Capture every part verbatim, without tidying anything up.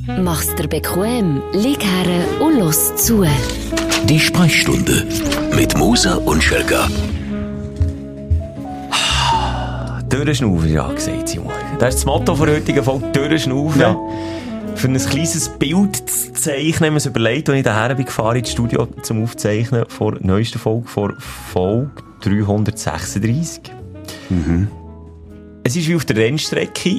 Mach's dir bequem, lieg her und los zu. Die Sprechstunde mit Musa und Schelga. Durchschnaufen, ja, gesagt, Simon. Das ist das Motto der heutigen Folge, Durchschnaufen. Ja. Für ein kleines Bild zu zeichnen, haben wir uns überlegt, als ich daher bin gefahren ins Studio zum Aufzeichnen vor der neuesten Folge, vor Folge dreihundertsechsunddreissig. Mhm. Es ist wie auf der Rennstrecke.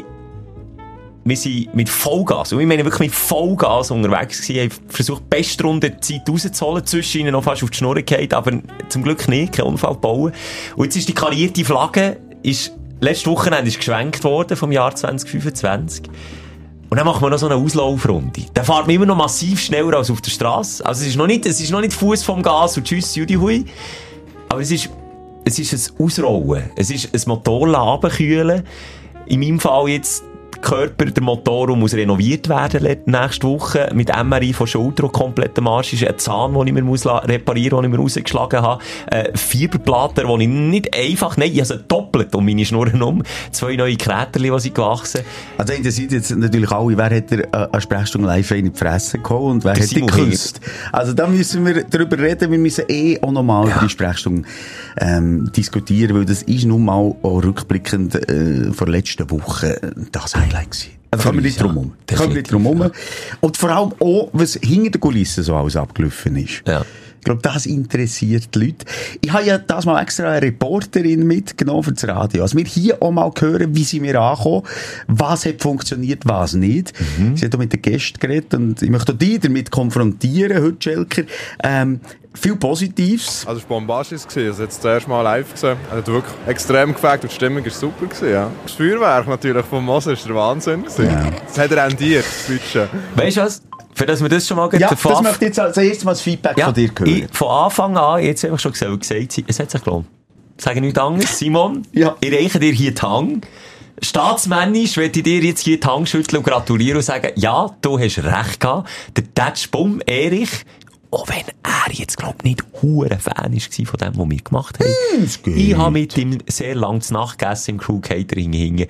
Wir sind mit Vollgas, und ich meine wirklich mit Vollgas unterwegs gewesen, haben versucht, die beste Runde Zeit rauszuholen, zwischen ihnen noch fast auf die Schnur gefallen, aber zum Glück nicht, keinen Unfall bauen. Und jetzt ist die karierte Flagge, ist, letztes Wochenende ist geschwenkt worden vom Jahr zwanzig fünfundzwanzig. Und dann machen wir noch so eine Auslaufrunde. Dann fährt man immer noch massiv schneller als auf der Straße. Also es ist noch nicht, es ist noch nicht Fuß vom Gas und tschüss, Judy Hui. Aber es ist, es ist ein Ausrollen. Es ist ein Motor runterkühlen. In meinem Fall jetzt, Körper, der Motor muss renoviert werden nächste Woche mit M R I von Schulter, kompletter Marsch ist ein Zahn, den ich mir muss reparieren muss, den ich mir rausgeschlagen habe, äh, Fieberplatten, die ich nicht einfach, nein, ich habe sie doppelt um meine Schnurren um, zwei neue Kräterchen, die sind gewachsen. Also interessiert jetzt natürlich alle, wer hat der äh, eine Sprechstunde live in die Fresse gehauen und wer der hat die geküsst. Also da müssen wir darüber reden, wir müssen eh auch nochmal ja. über die Sprechstunde ähm, diskutieren, weil das ist nun mal auch rückblickend äh, vor letzten Woche das Highlight gewesen. Also kommen wir nicht drum um. Ja, kommen wir nicht drum um. Und vor allem auch, was hinter den Kulissen so alles abgelaufen ist. Ja. Ich glaube, das interessiert die Leute. Ich habe ja das mal extra eine Reporterin mitgenommen für das Radio. Also wir hier auch mal hören, wie sie mir ankommen, was hat funktioniert, was nicht. Mhm. Sie hat auch mit den Gästen geredet und ich möchte auch die damit konfrontieren, heute, Schelker. Ähm, viel Positives. Also es war bombastisch, ich habe es jetzt das erste Mal live gesehen. Es hat wirklich extrem gefällt und die Stimmung war super. Ja. Das Feuerwerk natürlich vom Moser war der Wahnsinn. Ja. Das hat rendiert, das Budget. Weißt du was? Für das wir das schon mal ja, das möchte ich jetzt als erstes mal das Feedback ja, von dir hören. Ich, von Anfang an, jetzt einfach schon gesagt, gesagt, es hat sich gelohnt. Sage nichts anderes. Simon, ja. ich reiche dir hier die Hand. Staatsmännisch möchte ich dir jetzt hier die Hand schütteln und gratulieren und sagen, ja, du hast recht gehabt. Der Tatschbum, Erich, auch wenn er jetzt, glaub ich, nicht hure Fan war von dem, was wir gemacht haben. Mm, ich habe mit ihm sehr lange zu Nacht gegessen im Crew Catering hingen.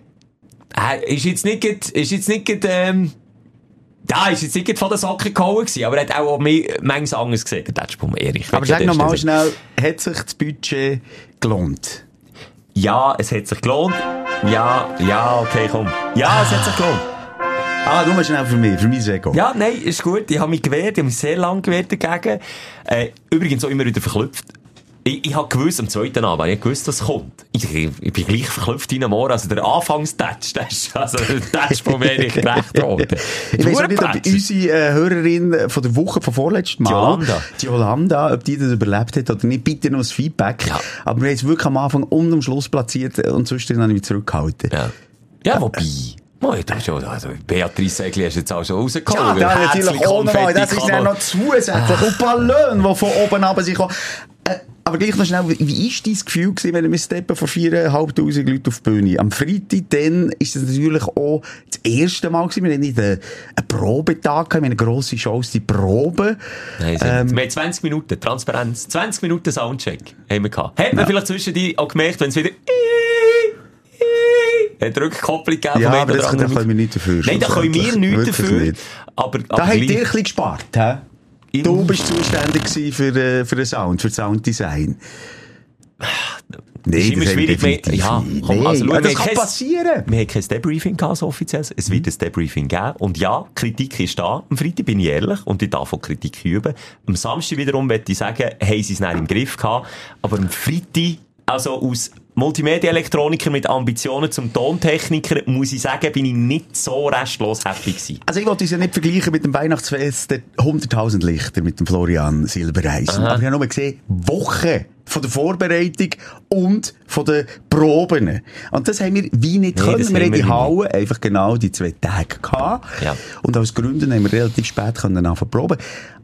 Er ist jetzt nicht, ist jetzt nicht, ähm, ja, ist jetzt nicht von der Socke gehauen gewesen, aber er hat auch manches anderes gesehen, der Tatschbum Erich. Aber sag nochmal schnell, hat sich das Budget gelohnt? Ja, es hat sich gelohnt. Ja, ja, okay, komm. Ja, es hat sich gelohnt. Ah, nur mal schnell für mich, für mein Ego. Ja, nein, ist gut. Ich habe mich gewehrt, ich habe mich sehr lange gewehrt dagegen. Äh, übrigens auch immer wieder verklüpft. Ich, ich habe gewusst, am zweiten Abend, ich habe gewusst, dass es kommt. Ich, ich, ich bin gleich verklüpft in einem Ohr. Also der Anfangstatch, das ist, also der Tatsch von mir nicht recht worden. Ich weiss auch nicht, ob unsere äh, Hörerin von der Woche, von vorletzten Mal, die Yolanda, die Yolanda, ob die das überlebt hat oder nicht, bitte noch das Feedback. Ja. Aber wir haben es wirklich am Anfang und am Schluss platziert und sonst dann habe ich mich zurückgehalten. Ja, ja wobei... Oh, ich dachte schon, also Beatrice Segli hast du jetzt auch schon rausgekommen. Ja, das natürlich auch nochmal. Das ist ja noch zusätzlich. Ah. Und Ballon, die von oben runter sind. Äh, aber gleich noch schnell, wie war dein Gefühl gewesen, wenn wir steppen von viertausendfünfhundert Leuten auf die Bühne? Am Freitag, dann ist das natürlich auch das erste Mal gewesen. Wir hatten nicht einen, einen Probetag, wir hatten eine grosse Show, die Probe. Nein, ähm, wir haben zwanzig Minuten Transparenz, zwanzig Minuten Soundcheck haben wir gehabt. Hat man ja. vielleicht zwischen die auch gemerkt, wenn es wieder eine Rückkopplung gegeben. Ja, aber das, da können wir nicht dafür. Nein, da können wir nichts dafür. Nicht. Aber, aber da habt ihr ein bisschen gespart, hä? In du bist zuständig für, äh, für den Sound, für das Sounddesign. Nee, das ist immer schwierig. Wir, ja, komm, nee, also, schau, das kann kein, passieren. Wir haben kein Debriefing gehabt, so offiziell. Es wird ein Debriefing geben. Und ja, Kritik ist da. Am Freitag bin ich ehrlich und ich darf auch Kritik üben. Am Samstag wiederum möchte ich sagen, haben sie es nicht im Griff gehabt. Aber am Freitag, also aus Multimedia-Elektroniker mit Ambitionen zum Tontechniker, muss ich sagen, bin ich nicht so restlos happy gewesen. Also ich wollte es ja nicht vergleichen mit dem Weihnachtsfest der hunderttausend Lichter mit dem Florian Silbereisen. Aber ich habe nur gesehen, Wochen von der Vorbereitung und von den Proben. Und das haben wir wie nicht nee, können. Wir haben die Halle einfach genau die zwei Tage gehabt. Ja. Und aus Gründen haben wir relativ spät können anfangen proben. Aber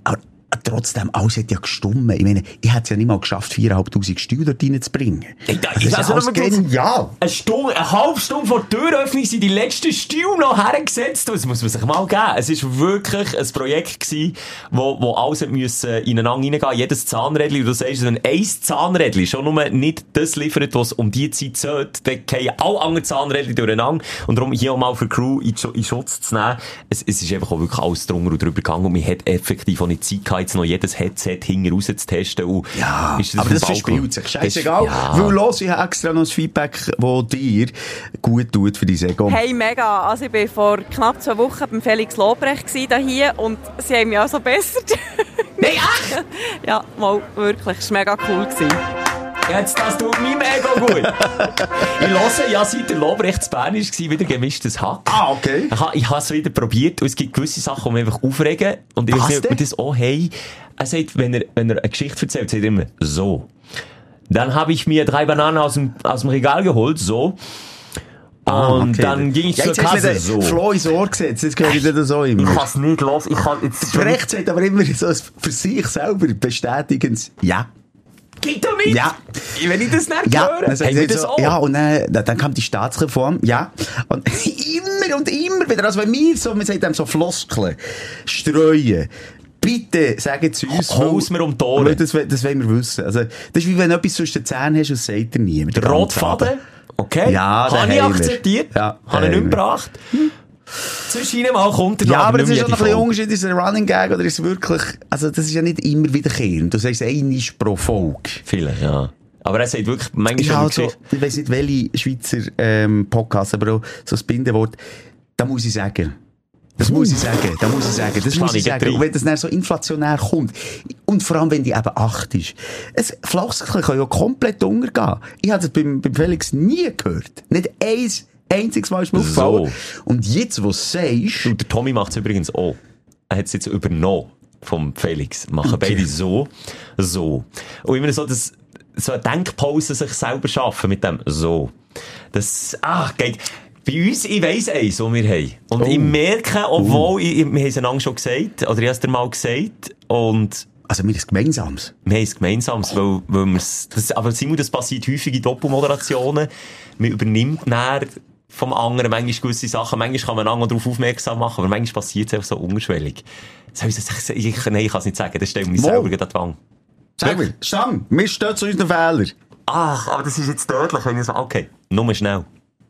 trotzdem, alles hat ja gestummen. Ich meine, ich hätte es ja nicht mal geschafft, viertausendfünfhundert Stühle dort reinzubringen. Ich, da, das ich ist also alles genial. Eine Stunde, eine halbe Stunde vor der Türöffnung sind die letzten Stühle noch hergesetzt. Das muss man sich mal geben. Es war wirklich ein Projekt gewesen, wo, wo alles müssen ineinander reingehen, jedes Zahnrädchen. Und du sagst, wenn ein Zahnrädchen schon nur nicht das liefert, was um die Zeit sollte, dann gehen alle anderen Zahnrädchen durcheinander. Und darum hier auch mal für die Crew in, in Schutz zu nehmen. Es, es ist einfach auch wirklich alles drunter und drüber gegangen und man hat effektiv auch nicht Zeit gehabt, jetzt noch jedes Headset hinten raus zu testen. Und ja, ist das aber das verspielt sich. Scheißegal. Ja. Weil los, ich habe extra noch ein Feedback, das dir gut tut für die Ego. Hey, mega. Also ich war vor knapp zwei Wochen beim Felix Lobrecht hier und sie haben mich auch so besser. Nein, echt? Ja, mal, wirklich. Es war mega cool gewesen. Jetzt, das tut meinem Ego gut. Ich höre, ja, seit der Lobrecht zu Bern war, wieder gemischtes Hack. Ah, okay. Ich, ich habe es wieder probiert und es gibt gewisse Sachen, die mich einfach aufregen. Und ich weiß nicht, ob wir das auch haben. Er sagt, wenn er, wenn er eine Geschichte erzählt, sagt er immer, so. Dann habe ich mir drei Bananen aus dem, aus dem Regal geholt, so. Ah, und okay. dann ging ich ja, zur Kasse, so. Flo ins Ohr gesetzt, jetzt höre ich das auch immer. Ich kann es nicht los, ich kann jetzt... Der Brecht sagt aber immer so für sich selber bestätigend, ja. Geht doch nicht! Ja. Wenn ich das nicht ja, höre, haben wir das so, auch. Ja, und dann, dann kam die Staatsreform, ja. Und immer und immer wieder, also wenn wir so, man sagt dem so Floskeln, streuen, bitte sagen zu uns, Haus mir um die Ohren. Das, das wollen wir wissen. Also, das ist wie wenn du etwas zwischen den Zähnen hast und das sagt dir niemand. Der Rotfaden? Okay. Ja, habe ich akzeptiert. Ja, habe ich nicht gebracht. Hm. Zwischen ihnen mal kommt er Ja, aber das ist ja noch ein bisschen Unterschied, ist es ein Running Gag oder ist es wirklich, also das ist ja nicht immer wiederkehrend. Du sagst einmal pro Folge. Vielleicht, ja. Aber er sagt wirklich, manchmal ja, also, ich weiss nicht, welche Schweizer ähm, Podcasts, aber auch so das Bindewort, da muss ich sagen. Das muss ich sagen, da muss ich sagen, das muss ich sagen. Und wenn das dann so inflationär kommt, und vor allem, wenn die eben acht ist, es, Floskeln kann ja komplett untergehen. Ich habe das beim, beim Felix nie gehört. Nicht eins einziges Mal ist mir aufgefallen. So. Und jetzt, wo du sagst... Du, der Tommy macht es übrigens auch. Er hat es jetzt übernommen vom Felix. Machen okay. Beide so, so. Und immer so, dass, so eine Denkpause sich selber schaffen mit dem so. Das, ah, geht... Bei uns, ich weiss eins, was wir haben. Und oh. ich merke, obwohl, oh. ich, wir haben es einander schon gesagt, oder ich habe es dir mal gesagt, und... Also wir haben es Gemeinsames. Wir haben es Gemeinsames, weil, weil wir's, das, aber Simon, das passiert häufig in Doppelmoderationen. Man übernimmt näher vom anderen manchmal gewisse Sachen, manchmal kann man einander darauf aufmerksam machen, aber manchmal passiert es einfach so unterschwellig. Soll ich das, ich, ich, nein, ich kann es nicht sagen, das stellt mich selber an die Wand. Sag mir, Stamm, wir stehen zu unseren Fehlern. Ach, aber das ist jetzt tödlich, wenn ich so, okay, nur schnell.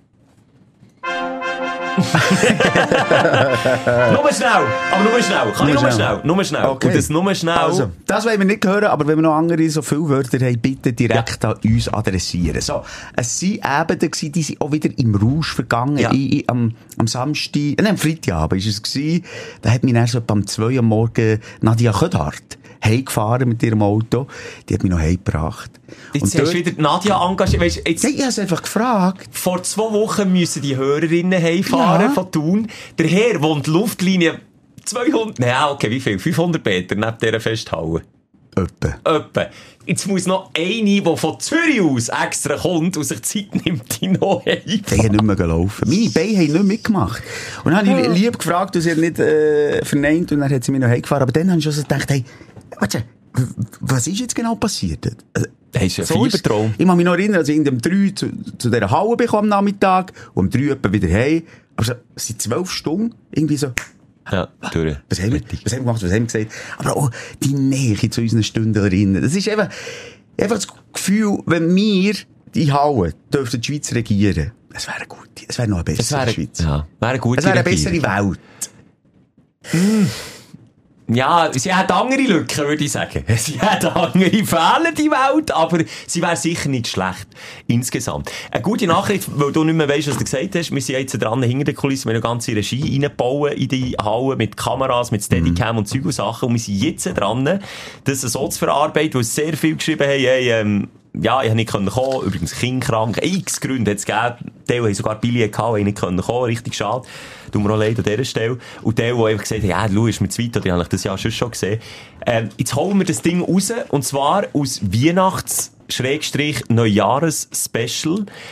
nur schnell, aber nur schnell. Kann nur ich nur schnell? schnell? Nur schnell. Okay. Und das nur schnell. Also, das wollen wir nicht hören, aber wenn wir noch andere so viele Wörter haben, bitte direkt ja. an uns adressieren. So, es sind Abende gewesen, die sind auch wieder im Rausch vergangen. Ja. Ich, ich, am, am Samstag, nein, am Freitagabend ist es gewesen. Da hat mich dann so am zwei am Morgen Nadia Ködhardt heimgefahren mit ihrem Auto. Die hat mich noch heimgebracht. Jetzt hast du wieder Nadia engagiert. Weißt, jetzt, ja, ich habe es einfach gefragt. Vor zwei Wochen müssen die Hörerinnen heimfahren ja. von Thun. Der Herr wohnt Luftlinie zweihundert, nein, okay, wie viel? fünfhundert Meter neben dieser Festhalle. Öppe. Öppe. Jetzt muss noch eine, die von Zürich aus extra kommt und sich Zeit nimmt, die noch heimfahren. Die haben nicht mehr gelaufen. Meine Beine haben nicht mitgemacht. Und dann habe ich lieb gefragt, und sie hat nicht äh, verneint, und dann hat sie mich noch heimgefahren. Aber dann habe ich schon so gedacht, hey, warte, was ist jetzt genau passiert? Das ist ein so Fiebertraum. Ich kann mich noch erinnern, als ich um drei zu, zu dieser Halle bekomme am Nachmittag und um drei etwa wieder heim. Aber so, es sind zwölf Stunden, irgendwie so. Ja, durch. Was haben wir, was haben wir gemacht, was haben wir gesagt? Aber auch die Nähe zu unseren Stündlerinnen. Das ist eben, einfach das Gefühl, wenn wir die Halle dürften die Schweiz regieren, es wäre gut. Es wäre noch eine bessere wäre, Schweiz. Ja, wäre eine gute Es wäre eine bessere Welt. Mm. Ja, sie hat andere Lücken, würde ich sagen. Sie hat andere Fehler, die Welt, aber sie wäre sicher nicht schlecht. Insgesamt. Eine gute Nachricht, weil du nicht mehr weisst, was du gesagt hast. Wir sind jetzt dran, hinter der Kulisse, wir haben eine ganze Regie reinbauen in die Halle, mit Kameras, mit Steadicam mm. und Zeug und Sachen. Und wir sind jetzt dran, das so zu verarbeiten, weil sehr viel geschrieben haben, hey, ähm, ja, ich konnte nicht kommen, übrigens kindkrank, x Gründe hat es gegeben, die haben sogar Billionen gehabt, ich nicht kommen konnte, richtig schade. Tut mir auch leid an dieser Stelle. Und der, der einfach gesagt hat, ja, schau, ist mir zu weit, oder habe ich das ja schon schon gesehen. Ähm, jetzt holen wir das Ding raus, und zwar aus Weihnachts-Neujahres-Special.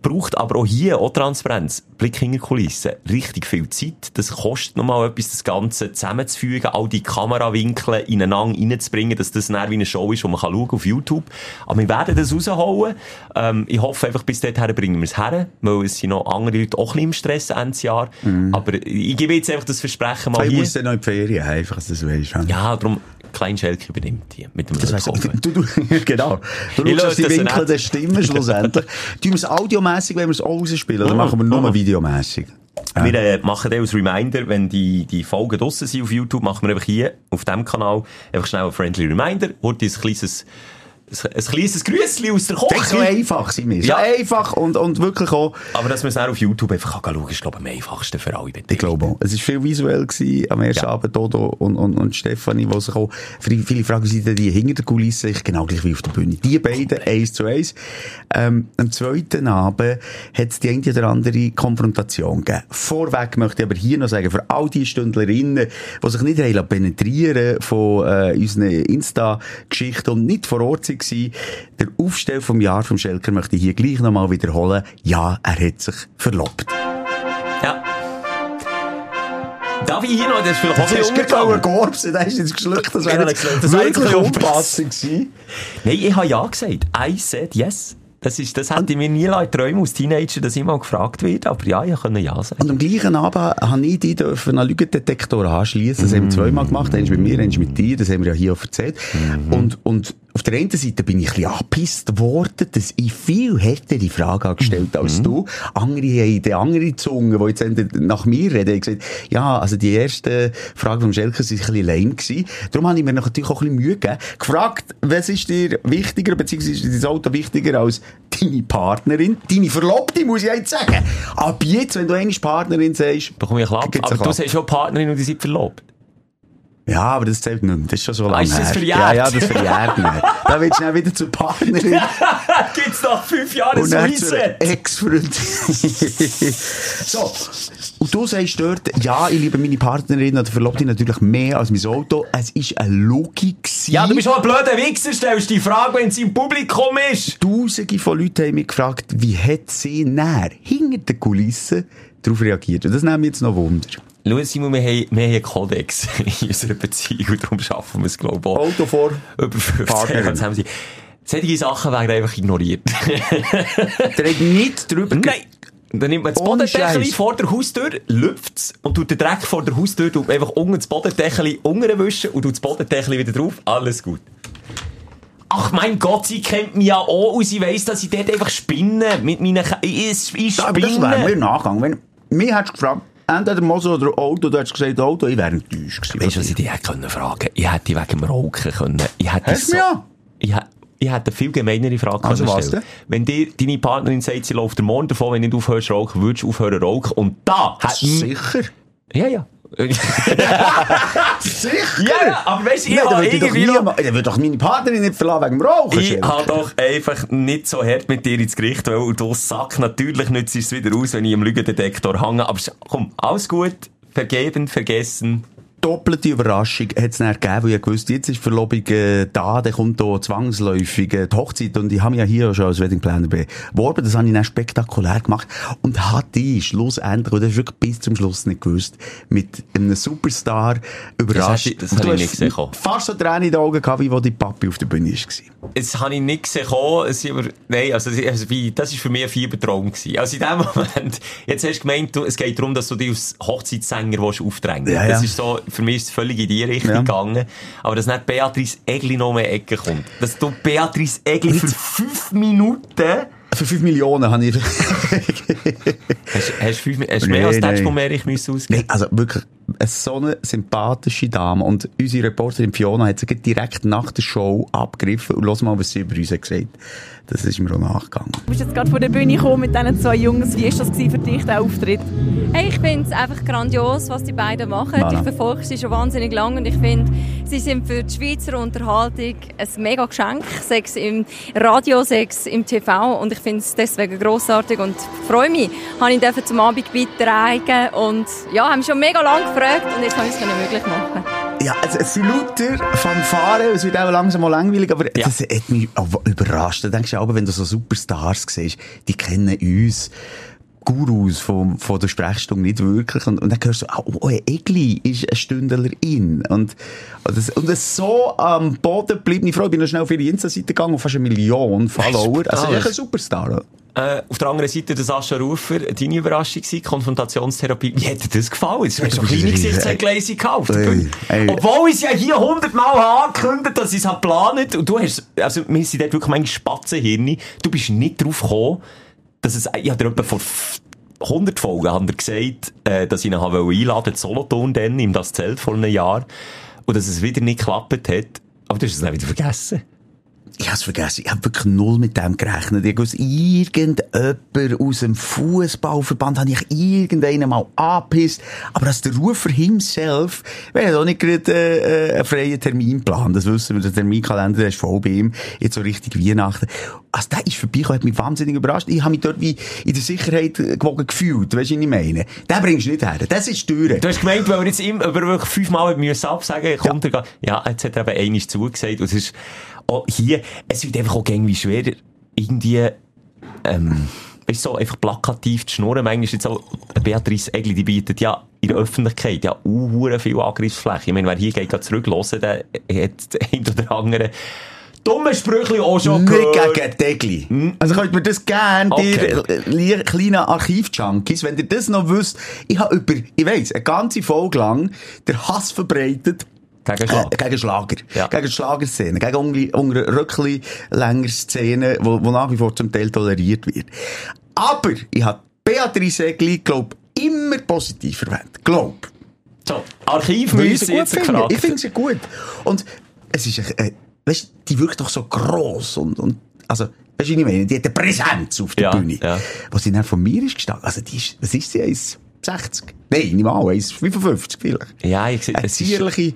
braucht aber auch hier, auch Transparenz, Blick hinter Kulissen, richtig viel Zeit. Das kostet nochmal etwas, das Ganze zusammenzufügen, all die Kamerawinkel ineinander reinzubringen, dass das näher wie eine Show ist, wo man kann schauen auf YouTube. Aber wir werden das rausholen. Ähm, ich hoffe einfach, bis dahin bringen wir es her, weil es sind noch andere Leute auch ein bisschen im Stress Ende Jahr. Mm. Aber ich gebe jetzt einfach das Versprechen mal ich hier. Ich muss dann noch in die Ferien, einfach, dass du das weißt. Ja, darum, Klein Schelke übernimmt die mit dem das weiss, du, du, genau. Du ich schaust die Winkel der Stimme schlussendlich. Tun wir es audiomässig, wenn wir es auch rausspielen, oder oh, machen wir nur oh. videomässig? Ja. Wir äh, machen dann als Reminder, wenn die, die Folgen draussen sind auf YouTube, machen wir einfach hier auf diesem Kanal einfach schnell ein Friendly Reminder. Heute ist ein kleines Ein, ein kleines Grüßchen aus der Küche. Das ist so einfach, sind wir. Ja. So einfach und, und wirklich auch. Aber dass man es auch auf YouTube einfach schauen kann, ist, glaube ich, am einfachsten für alle. Ich glaube auch. Es war viel visuell gewesen, am ersten ja. Abend, Dodo und, und, und Stefanie, die sich auch, viele Fragen sind die hinter der Kulisse, ich genau gleich wie auf der Bühne. Die beiden, eins zu eins. Ähm, am zweiten Abend hat es die eine oder andere Konfrontation gegeben. Vorweg möchte ich aber hier noch sagen, für all die Stündlerinnen, die sich nicht haben penetrieren von äh, unseren Insta-Geschichten und nicht vor Ort sind, der Aufstell vom Jahr vom Schelker möchte ich hier gleich nochmal wiederholen. Ja, er hat sich verlobt. Ja. Darf ich hier noch, das ist vielleicht auch ein bisschen Gorbsen, da ist jetzt geschluckt, das wäre jetzt wirklich unpassend gewesen. Nein, ich habe ja gesagt. I said yes. Das ist, das hätte ich mir nie träumen als Teenager, dass ich mal gefragt wird, aber ja, ich konnte ja sagen. Und am gleichen Abend habe ich die dürfen einen Lügendetektor anschliessen. Das mm. haben wir zweimal gemacht. Eins mit mir, eins mit dir. Das haben wir ja hier auch erzählt. Mm. Und, und auf der einen Seite bin ich ein bisschen angepisst worden, dass ich viel härtere Fragen gestellt mm. als du. Andere haben die andere Zunge, die jetzt nach mir reden, haben gesagt, ja, also die erste Frage vom Schelker war ein bisschen lame gewesen. Darum habe ich mir natürlich auch ein bisschen Mühe gegeben. Gefragt, was ist dir wichtiger, beziehungsweise ist das Auto wichtiger als deine Partnerin, deine Verlobte, muss ich jetzt sagen. Ab jetzt, wenn du eine Partnerin sagst, bekomme ich Klapp. Aber du sagst schon Partnerin und die sind verlobt. Ja, aber das zählt nicht mehr. Das ist schon so lange ah, ist das her. Verjährt? Ja, ja, das verjährt nicht. Da willst du dann wieder zur Partnerin. Gibt's nach fünf Jahren ein Reset? Ex-Freund. So. Und du sagst dort, ja, ich liebe meine Partnerin oder Verlobte natürlich mehr als mein Auto. Es war eine Logik. Ja, du bist auch ein blöder Wichser, stellst die Frage, wenn sie im Publikum ist. Tausende von Leuten haben mich gefragt, wie hat sie näher hinter den Kulissen darauf reagiert. Und das nimmt mich jetzt noch Wunder. Schau, Simon, wir haben, wir haben einen Kodex in unserer Beziehung und darum schaffen wir es, glaube ich, auch. Auto vor über fünfzehn Jahre haben sie. Solche Sachen werden einfach ignoriert. Der redet nicht drüber. Nein! Dann nimmt man das Bodendeckel vor der Haustür, lüpft es und tut den Dreck vor der Haustür, tut einfach unten das Bodendeckel unten wischen und tut das Bodendeckel wieder drauf. Alles gut. Ach mein Gott, sie kennt mich ja auch und sie weiss, dass ich dort einfach spinne mit meinen... K- ich, ich spinne. Aber das wäre mir Nachgang. Wenn, mich hättest du gefragt, entweder Moser oder Auto, du hättest gesagt Auto, ich wäre enttäuscht gewesen. Weißt du, was ich dich hätte können fragen? Ich hätte dich wegen dem Rauchen können. Ich hätte Hast du so, ich hätte, ich hätte eine viel gemeinere Frage also können stellen. Wenn dir deine Partnerin sagt, sie läuft den Mond davon, wenn du nicht aufhörst zu rauchen, würdest du aufhören zu rauchen. Und da hat sicher? Ja, ja. Sicher? Ja, aber weißt du, ich habe irgendwie noch... Der würde doch meine Partnerin nicht verlassen wegen dem Rauchen. Ich habe doch einfach nicht so hart mit dir ins Gericht, weil du Sack, natürlich nützt es wieder aus, wenn ich am Lügendetektor hänge. Aber komm, alles gut, vergeben, vergessen. Doppelte Überraschung hat es dann gegeben, weil ich wusste, jetzt ist die Verlobung äh, da, dann kommt da zwangsläufig äh, die Hochzeit und ich habe mich ja hier schon als Wedding Planner beworben, das habe ich dann spektakulär gemacht und hatte die schlussendlich, und das ist wirklich bis zum Schluss nicht gewusst, mit einem Superstar überrascht. Das, das habe ich nicht gesehen. Fast so Tränen in den Augen gehabt, wie wo die Papi auf der Bühne war. Das habe ich nicht gesehen. Es aber, nein, also, also wie, das war für mich ein Fiebertraum gewesen. Also in dem Moment, jetzt hast du gemeint, du, es geht darum, dass du dich als Hochzeitssänger aufdrängen willst. Ja, ja. Das ist so, für mich ist es völlig in die Richtung ja. gegangen. Aber dass nicht Beatrice Egli noch mehr Ecke kommt. Dass du Beatrice Egli für fünf Minuten... Für fünf Millionen habe ich... hast, hast, fünf, hast du mehr nee, als das, wo mehr ich müssen ausgeben? Nein, also wirklich, eine so eine sympathische Dame. Und unsere Reporterin Fiona hat sie direkt nach der Show abgegriffen. Und los mal, was sie über uns gesagt hat. Das ist mir auch nachgegangen. Du bist jetzt gerade von der Bühne gekommen mit diesen zwei Jungs. Wie war das für dich, der Auftritt? Hey, ich finde es einfach grandios, was die beiden machen. Voilà. Ich verfolge sie schon wahnsinnig lange und ich finde, sie sind für die Schweizer Unterhaltung ein mega Geschenk. Sei es im Radio, sei es im T V. Und ich finde es deswegen grossartig und freue mich, habe ich dürfen zum Abend beitragen und ja, haben mich schon mega lange gefragt und jetzt kann ich es möglich machen. Ja, es, es sind lauter Fanfare, es wird auch langsam mal langweilig, aber ja. Das hat mich auch überrascht. Da denkst du auch, wenn du so Superstars siehst, die kennen uns Gurus von, von der Sprechstunde nicht wirklich. Und, und dann hörst du, oh, oh Egli ist eine Stündlerin. Und, und, das, und das so am Boden geblieben. Ich freue mich, ich bin noch schnell auf ihre Insta-Seite gegangen, und fast eine Million Follower. Also, echt ein Superstar. Äh, auf der anderen Seite, der Sascha Rufer, deine Überraschung war, Konfrontationstherapie. Wie hat dir das gefallen? Das war so ein kleines Gesichtsgläschen gekauft. Ey, ey. Obwohl ich es ja hier hundertmal angekündigt, dass ich es geplant. Und du hast, also, wir sind dort wirklich manchmal Spatzenhirne. Du bist nicht drauf gekommen, dass es, ich habe dir etwa vor hundert Folgen haben wir gesagt, äh, dass ich ihn einladen wollte, Solothurn dann, in das Zelt vor einem Jahr. Und dass es wieder nicht geklappt hat. Aber du hast es dann wieder vergessen. Ich hab's vergessen. Ich hab wirklich null mit dem gerechnet. Ich wusste, irgendjemand aus dem Fußballverband habe ich irgendeinen mal angepisst. Aber als der Rufer himself, wir haben auch nicht gerade äh, einen freien Terminplan. Das wissen wir, der Terminkalender der ist voll bei ihm. Jetzt so richtig Weihnachten. Also der ist vorbeigekommen, hat mich wahnsinnig überrascht. Ich habe mich dort wie in der Sicherheit gewogen gefühlt. Weißt du, was ich meine? Den bringst du nicht her. Das ist Türe. Du hast gemeint, weil er jetzt immer, aber wirklich fünfmal müssen absagen, kommt ja. er, ja, jetzt hat er eben einmal zugesagt. Und es ist, auch hier, es wird einfach auch irgendwie schwerer, irgendwie, ähm, weißt du, so einfach plakativ zu schnurren. Manchmal ist jetzt auch Beatrice Egli, die bietet ja in der Öffentlichkeit ja auch viel Angriffsfläche. Ich meine, wer hier geht, zurück hören, der hat den ein oder anderen dumme Sprüche auch schon gehört. Nicht gegen Egli. Hm? Also könnt mir das gerne, okay. Dir kleinen Archiv-Junkies, wenn ihr das noch wisst, ich habe über, ich weiss, eine ganze Folge lang der Hass verbreitet, Gegen Schlager. Äh, gegen Schlager. Ja. Gegen Schlagerszenen. Gegen unge, unge Röckli länger Szenen, wo, wo nach wie vor zum Teil toleriert wird. Aber ich habe Beatrice Egli, glaub, immer positiv verwendet. Glaub. So, Archivmüsse jetzt gefragt. Ich finde sie gut. Und es ist, äh, weißt, die wirkt doch so gross und, und, also, weißt du, was ich meine? Die hat eine Präsenz auf der ja, Bühne. Ja. Was sie dann von mir ist gestanden. Also, die ist, was ist sie? eins sechzig? Nein, nicht mal, eins fünfundfünfzig vielleicht. Ja, ich sehe, eine zierliche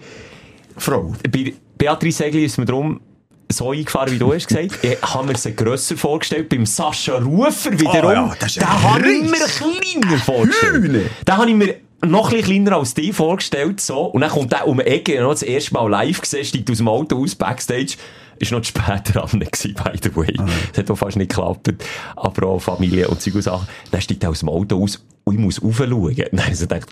Frau. Bei Beatrice Egli ist mir darum so eingefahren, wie du hast gesagt. Ich habe mir sie grösser vorgestellt. Beim Sascha Rufer wiederum. Oh ja, das ist den habe ich mir kleiner vorgestellt. Hühne. Den habe ich mir noch ein bisschen kleiner als die vorgestellt. So. Und dann kommt der um die Ecke, noch das erste Mal live gesehen, steigt aus dem Auto aus, Backstage. Ist noch später dran gewesen, by the way. Es mhm. hat auch fast nicht geklappt. Aber auch Familie und Zeug und Sachen. Dann steigt er aus dem Auto aus und ich muss raufschauen. Dann habe ich so gedacht,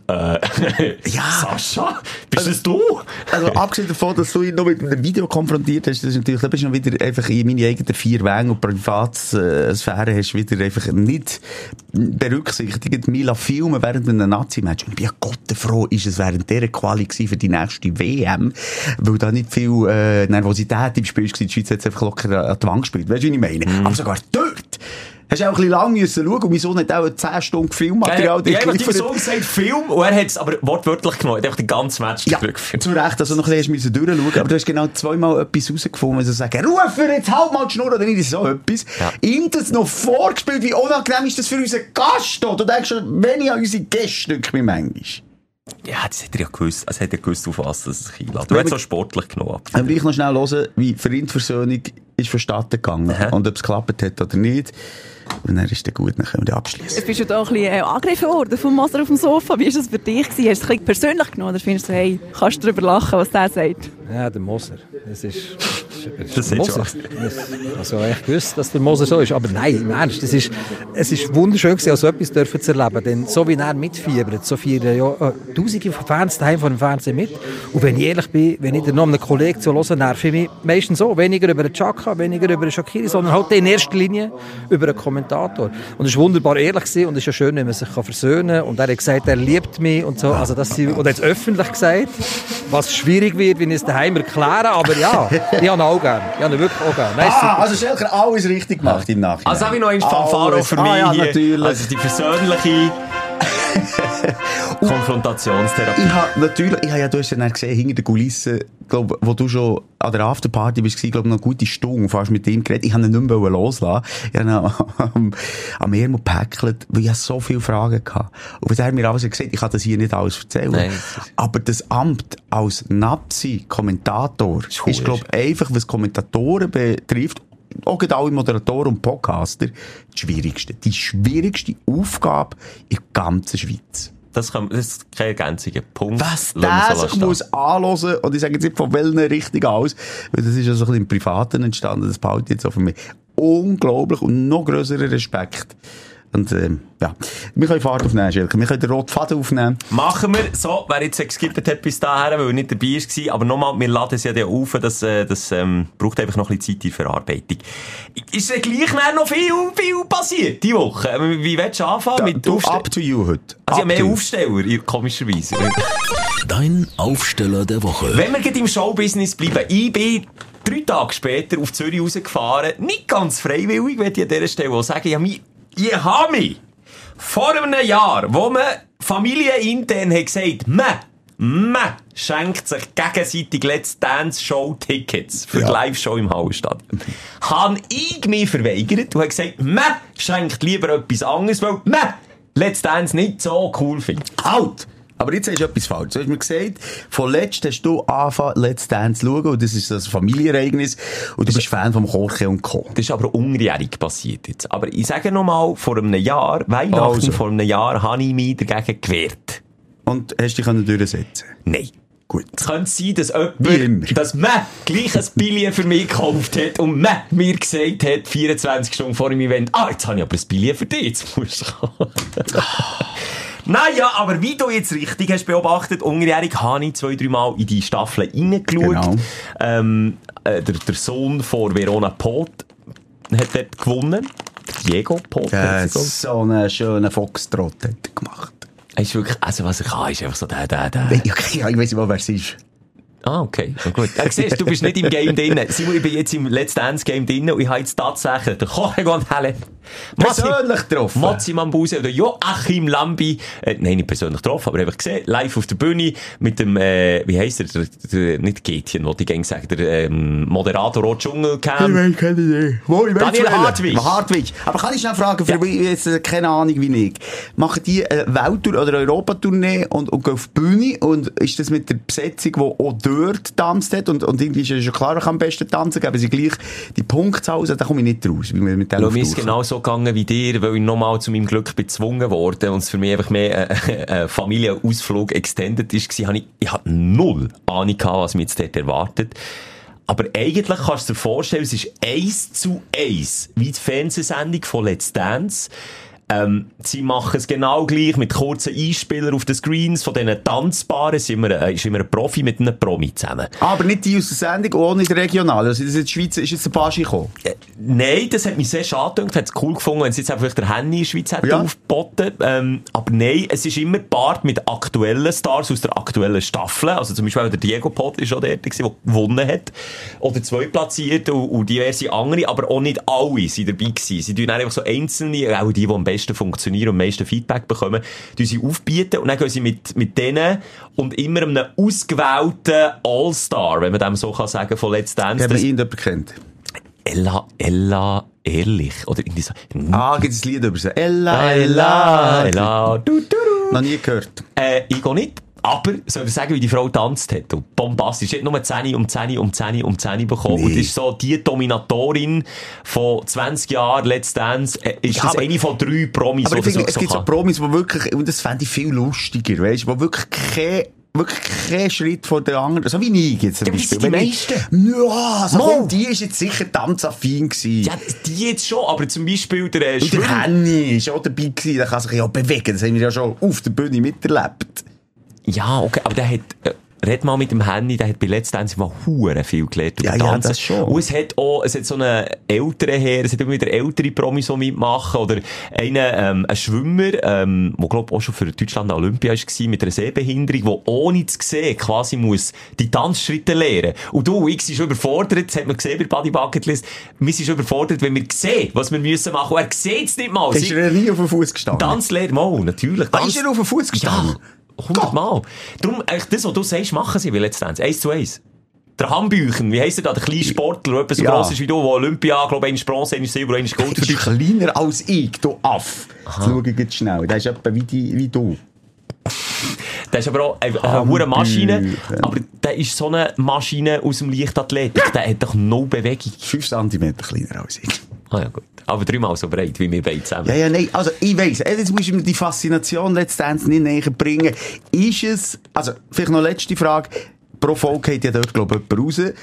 äh, ja. Sascha, bist also, das du? Also, abgesehen davon, dass du ihn noch mit einem Video konfrontiert hast, das ist natürlich, da bist du noch wieder einfach in meine eigenen vier Wände und Privatsphäre hast wieder einfach nicht berücksichtigt. Mila filmen während einem Nazi-Match. Und ich bin ja gottenfroh, ist es während dieser Quali für die nächste W M, weil da nicht viel äh, Nervosität im Spiel ist. Die Schweiz hat einfach locker an die Wand gespielt. Weißt du, was ich meine? Mm. Aber sogar dort hast du auch ein bisschen lang müssen schauen und mein Sohn hat auch zehn Stunden Filmmaterial. Ja, ja, mein Sohn sagt Film und er hat es aber wortwörtlich genommen. Er hat den ganzen Match ja, zu Recht, also noch ein bisschen müssen durchschauen. Aber du hast genau zweimal etwas rausgefunden, also sagen, Rufer, jetzt halt mal die Schnur oder nicht, so etwas. Ja. Ihm das noch vorgespielt, wie unangenehm ist das für unseren Gast? Du denkst schon, wenn ich an unsere Gäste mich manchmal. Ja, das hat er ja gewusst. Also hat er gewusst, auf was das sich einlädt. Du hast es auch sportlich genommen. Aber ich noch schnell hören, wie Vereinsversöhnung ist vonstatten gegangen. Aha. Und ob es geklappt hat oder nicht. Und dann ist es gut, dann können wir abschließen. Jetzt bist du da ein bisschen äh, angegriffen worden vom Moser auf dem Sofa. Wie war das für dich? Hast du es ein bisschen persönlich genommen? Oder findest du, hey, kannst du darüber lachen, was der sagt? Ja, der Moser. Das ist... Das ist Moser. Also ich wusste, dass der Moser so ist. Aber nein, im Ernst, das ist, es ist wunderschön gewesen, so etwas dürfen zu erleben. Denn so wie er mitfiebert, so viele ja, äh, tausende Fans daheim vor dem Fernsehen mit. Und wenn ich ehrlich bin, wenn ich noch einem Kollegen zu hören, nerve ich mich meistens so. Weniger über den Chaka, weniger über den Shaqiri, sondern halt in erster Linie über einen Kommentator. Und es war wunderbar ehrlich gewesen und es ist ja schön, wenn man sich versöhnen kann. Und er hat gesagt, er liebt mich und so. Also das sie, und er hat es öffentlich gesagt, was schwierig wird, wenn ich es daheim erkläre. Aber ja, ich habe ihn auch gerne. Ich habe ihn wirklich auch gerne. Nein, ah, also Schelker, alles richtig gemacht im Nachhinein. Also habe ich noch einen Fanfaro für mich ah, ja, natürlich. Also die persönliche Konfrontationstherapie. Ich habe natürlich, ich habe ja, du hast ja dann gesehen, hinter den Kulissen, glaub, wo du schon an der Afterparty bist, glaube ich, noch eine gute Stunde fast mit ihm geredet. Ich habe ihn nicht mehr loslassen. Ich habe ihn am, am Ärmel gepäckelt, weil ich so viele Fragen hatte. Und was er mir alles gesagt hat, ich kann das hier nicht alles erzählen. Nein, das aber das Amt als Napsi-Kommentator ist, ist glaube ich, einfach, was Kommentatoren betrifft, auch alle Moderatoren und Podcaster, die schwierigste, die schwierigste Aufgabe in der ganzen Schweiz. Das, kann, das ist keine Ergänzung. Punkt. Was der sich muss anhören, und ich sage jetzt nicht von welchen Richtung aus, weil das ist ja so ein bisschen im Privaten entstanden, das behalte ich jetzt auch für mich. Unglaublich und noch grösserer Respekt. Und, ähm, ja. Wir können Fahrt aufnehmen, Schelke. Wir können den roten Faden aufnehmen. Machen wir so, wer jetzt geskippt hat bis dahin, weil er nicht dabei war. Aber nochmal, wir laden es ja dann auf, das, das ähm, braucht einfach noch ein bisschen Zeit in Verarbeitung. Ist denn gleich noch viel, viel passiert, diese Woche? Wie willst du anfangen? Da, mit du, up to you heute. Also ja, mehr Aufsteller, komischerweise. Dein Aufsteller der Woche. Wenn wir gerade im Showbusiness bleiben, ich bin drei Tage später auf Zürich rausgefahren, nicht ganz freiwillig, würde ich an dieser Stelle auch sagen, ich habe mich Ich habe mich vor einem Jahr, wo man familienintern hat gesagt, man, man schenkt sich gegenseitig Let's Dance Show Tickets für ja. die Live-Show im Hallenstadion. Habe ich mich verweigert und habe gesagt, man schenkt lieber etwas anderes, weil man Let's Dance nicht so cool findet. Halt! Aber jetzt hast du etwas falsch. Du hast mir gesagt, von letzt hast du angefangen, Let's Dance zu schauen, und das ist das Familienereignis, und du bist Fan vom Jorge und Co. Das ist aber unjährig passiert jetzt. Aber ich sage nochmal, vor einem Jahr, Weihnachten also. vor einem Jahr, habe ich mich dagegen gewehrt. Und hast du dich durchsetzen? Nein. Gut. Es könnte sein, dass jemand, dass man gleich ein Billett für mich gekauft hat und man mir gesagt hat, vierundzwanzig Stunden vor dem Event, ah, jetzt habe ich aber ein Billett für dich, jetzt musst du kommen. Naja, aber wie du jetzt richtig hast beobachtet, unjährig habe ich zwei, drei Mal in die Staffel reingeschaut. Genau. Ähm, äh, der, der Sohn von Verona Pot hat dort gewonnen. Diego Pot. Ja, so einen schönen Foxtrot hat er gemacht. Er ist wirklich, also was er kann, ist einfach so der, der, der. Ja, ich weiss nicht mal, wer es ist. Ah, okay. Ja, gut. Ja, siehst, du bist nicht im Game drin. Simon, ich bin jetzt im Let's Dance Game drin und ich habe jetzt tatsächlich den Jorge González persönlich getroffen. Mozzi Mambuse oder Joachim Lambi. Äh, nein, nicht persönlich getroffen, aber einfach gesehen. Live auf der Bühne mit dem, äh, wie heisst er? Der, der, nicht Gätchen, wollte ich gerne sagen. Der ähm, Moderator Rot Dschungelcamp. Ich weiß, kenne ich nicht. Wo, ich Daniel Hartwig. Hartwig. Aber kann ich schnell fragen, für ja. jetzt äh, keine Ahnung wie ich. Machen die eine Welttour oder eine Europatournee und, und gehen auf die Bühne? Und ist das mit der Besetzung, die auch dort tanzt hat? Und, und irgendwie ist es schon klar, ich kann am besten tanzen, geben sie gleich die Punktzahl, da komme ich nicht raus. Wie mit dem mir ist genau so gegangen wie dir, weil ich nochmal zu meinem Glück bezwungen wurde und es für mich einfach mehr ein äh, äh, Familienausflug extended ist, war, ich, ich hatte null Ahnung gehabt, was mich jetzt dort erwartet. Aber eigentlich kannst du dir vorstellen, es ist eins zu eins, wie die Fernsehsendung von Let's Dance. Ähm, sie machen es genau gleich mit kurzen Einspielern auf den Screens von diesen Tanzpaaren. Es ist immer, äh, ist immer ein Profi mit einem Promi zusammen. Aber nicht die aus der Sendung, auch nicht regional. Also das ist jetzt Schweiz, ist jetzt ein Baschi gekommen? Äh, nein, das hat mich sehr schade gedacht. Ich hätte es cool gefunden, wenn es jetzt einfach der Henny in der Schweiz hätte ja. aufgeboten. Ähm, aber nein, es ist immer gepaart mit aktuellen Stars aus der aktuellen Staffel. Also zum Beispiel der Diego Pot ist auch der, der gewonnen hat. Oder zweitplatziert und, und diverse andere. Aber auch nicht alle sind dabei gewesen. Sie tun einfach so einzelne, auch die, die am besten funktionieren und am meisten Feedback bekommen, die sie aufbieten und dann gehen sie mit, mit denen und immer einem ausgewählten All-Star, wenn man dem so kann sagen, von Let's Dance. Haben wir ihn jemand kennt? Ella, Ella, ehrlich. Oder irgendwie so. Ah, gibt es ein Lied über sie? Ella, Ella, Ella. Du, du, du. Noch nie gehört. Äh, ich gehe nicht. Aber, soll ich sagen, wie die Frau tanzt hat? Und bombastisch. Sie hat nur zehn um zehn um zehn um zehn bekommen. Nee. Und ist so die Dominatorin von zwanzig Jahren Let's Dance. Äh, ist ja, das aber, eine von drei Promis, aber ich finde, es so gibt kann. so Promis, die wirklich, und das fände ich viel lustiger, weißt du, die wirklich kein, wirklich kein Schritt vor der anderen, so wie ich jetzt zum ja, Beispiel. Die meisten. Ja, so komm, die ist jetzt sicher tanzaffin gewesen. Ja, die jetzt schon, aber zum Beispiel der, äh, und der Henny ist auch dabei gewesen, der kann sich ja bewegen, das haben wir ja schon auf der Bühne miterlebt. Ja, okay, aber der hat, äh, red mal mit dem Henny, der hat bei Let's Dance immer hure viel gelernt. Ja, ja, das schon. Und es hat auch, es hat so einen älteren Herr, es hat immer wieder ältere Promis so mitmachen, oder einen, ähm, ein Schwimmer, ähm, der glaub auch schon für Deutschland Olympia war, mit einer Sehbehinderung, der ohne zu sehen quasi muss die Tanzschritte lernen. Und du, ich, sind schon überfordert, das hat man gesehen bei Body Bucket List, wir sind schon überfordert, wenn wir sehen, was wir müssen machen. Und er sieht es nicht mal. Ist er nie auf den Fuß gestanden? Tanzlehrer, mal, natürlich. Tanz... Ist er auf den Fuß gestanden? Ja. hundertmal. Darum, das, was du sagst, machen sie wie Let's Dance. Eins zu eins. Der Hambüchen, wie heisst der da? Der kleine Sportler, der etwas so ja. gross ist wie du, der Olympia, glaube ich, Bronze, eines Silber, eines Gold verdient. Der ist kleiner als ich, du Aff. Jetzt schau ich jetzt schnell. Der ist etwa wie, die, wie du. Der ist aber auch eine, eine hohe Maschine. Aber der ist so eine Maschine aus dem Leichtathletik. Der hat doch no Bewegung. Fünf Zentimeter kleiner als ich. Ah ja, gut. Aber dreimal so breit, wie wir beide zusammen. Ja, ja, nein. Also, ich weiss, jetzt musst du mir die Faszination letztendlich nicht näher bringen. Ist es, also, vielleicht noch letzte Frage. Pro Folge geht ja dort, glaube ich, jemand raus.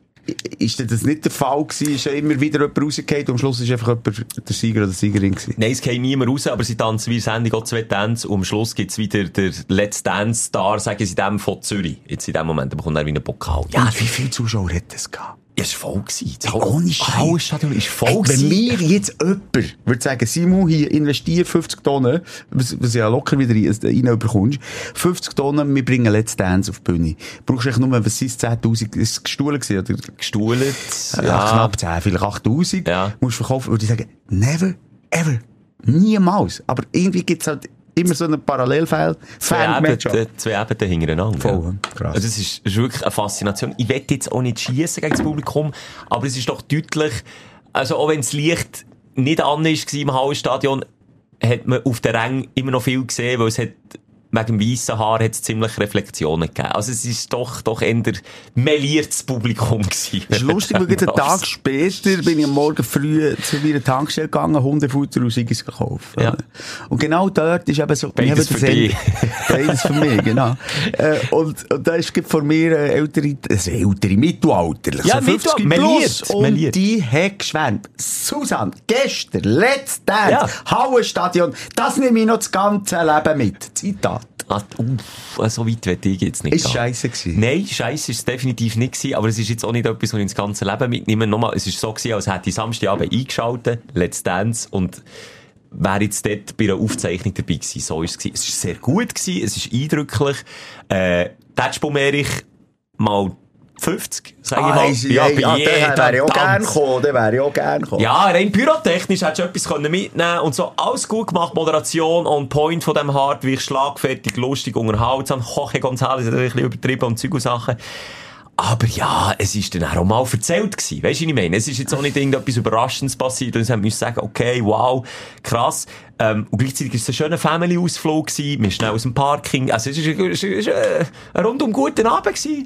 Ist das nicht der Fall gewesen? Ist ja immer wieder jemand rausgekommen und am Schluss ist einfach jemand der Sieger oder die Siegerin gewesen? Nein, es geht niemand raus, aber sie tanzen wie Sendung auch zwei Tänze und am Schluss gibt's wieder der Let's Dance Star, sagen sie dem, von Zürich. Jetzt in dem Moment, da bekommt er wie einen Pokal. Ja, und wie viele Zuschauer hat das gehabt? Ja, es war voll gewesen. Hey, ohne Scheiß. Stadion ist voll hey, gewesen. Wenn mir jetzt jemand würde sagen, Simon, hier investiert fünfzig Tonnen, was, was ja locker wieder reinbekommst, fünfzig Tonnen, wir bringen Let's Dance auf die Bühne. Brauchst du echt nur, was sind es, zehntausend, ist es gestohlen gewesen, oder? Gestohlen, ja. ja. Knapp zehn, vielleicht achttausend. Ja. Musst du verkaufen, würde ich sagen, never, ever, niemals. Aber irgendwie gibt's halt immer so einen Parallelfall. Zwei Ebenen, zwei Ebenen hintereinander. Voll, ja. Krass. Also, das ist, das ist wirklich eine Faszination. Ich will jetzt auch nicht schiessen gegen das Publikum, aber es ist doch deutlich, also auch wenn das Licht nicht an ist im Hallenstadion, hat man auf den Rängen immer noch viel gesehen, weil es hat, wegen dem weissen Haar hat es ziemlich Reflexionen gegeben. Also es ist doch, doch eher meliertes Publikum gewesen. Das ist lustig, weil einen Tag später bin ich am Morgen früh zu meiner Tankstelle gegangen, Hundefutter und Siggis gekauft. Ja. Und genau dort ist eben so... Beides für dich. Beides für mich, genau. äh, und, und da ist vor mir eine ältere, also ältere, mittelalterlich, ja, so fünfzig meliert, und meliert. Die hat geschwärmt. Susanne, gestern, Let's Dance, ja. Hallenstadion, das nehme ich noch das ganze Leben mit. Zitat. Ah, uff, so weit werde ich jetzt nicht Ist gehen. scheisse gewesen? Nein, scheisse ist es definitiv nicht gewesen, aber es ist jetzt auch nicht etwas, was ich ins ganze Leben mitnehme. Nochmal, es ist so gewesen, als hätte ich Samstagabend eingeschaltet, Let's Dance, und wäre jetzt dort bei einer Aufzeichnung dabei gewesen. So ist es gewesen. Es ist sehr gut gewesen, es ist eindrücklich. Äh, Tätschbaum Erich, mal fünfzig, sag ich ah, mal. Ist, ja, ja, ja, dann wäre ich auch gern gekommen, dann wäre ich auch gern gekommen. Ja, rein pyrotechnisch hättest du etwas können mitnehmen und so, alles gut gemacht, Moderation on point von dem Hardware, schlagfertig, lustig, unterhaltsam, Jorge González hat ein bisschen übertrieben und Zeug und Sachen. Aber ja, es ist dann auch mal erzählt gewesen. Weisst du, was ich meine? Es ist jetzt auch nicht irgendetwas Überraschendes passiert und sie müssen sagen, okay, wow, krass. Ähm, und gleichzeitig war es ein schöner Family-Ausflug gewesen, wir schnell aus dem Parking. Also es ist ein, es ist ein, ein rundum guter Abend gewesen.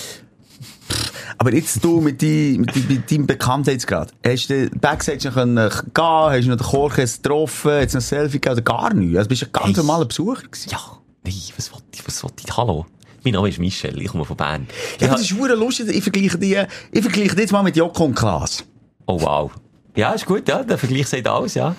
Aber jetzt du mit, die, mit, die, mit deinem Bekanntheitsgrad, hast du Backstage noch können gehen, hast du noch den Chorkes getroffen, hast du noch ein Selfie gegeben oder gar nichts? Also bist du ein ganz hey. normaler Besucher gewesen? Ja, nein, was wollte ich, was wollte ich, hallo? Mein Name ist Michel, ich komme von Bern. Ja, das ist verdammt lustig, ich vergleiche die, ich vergleiche die jetzt mal mit Joko und Klaas. Oh wow. Ja, ist gut, ja, der Vergleich sagt alles, ja.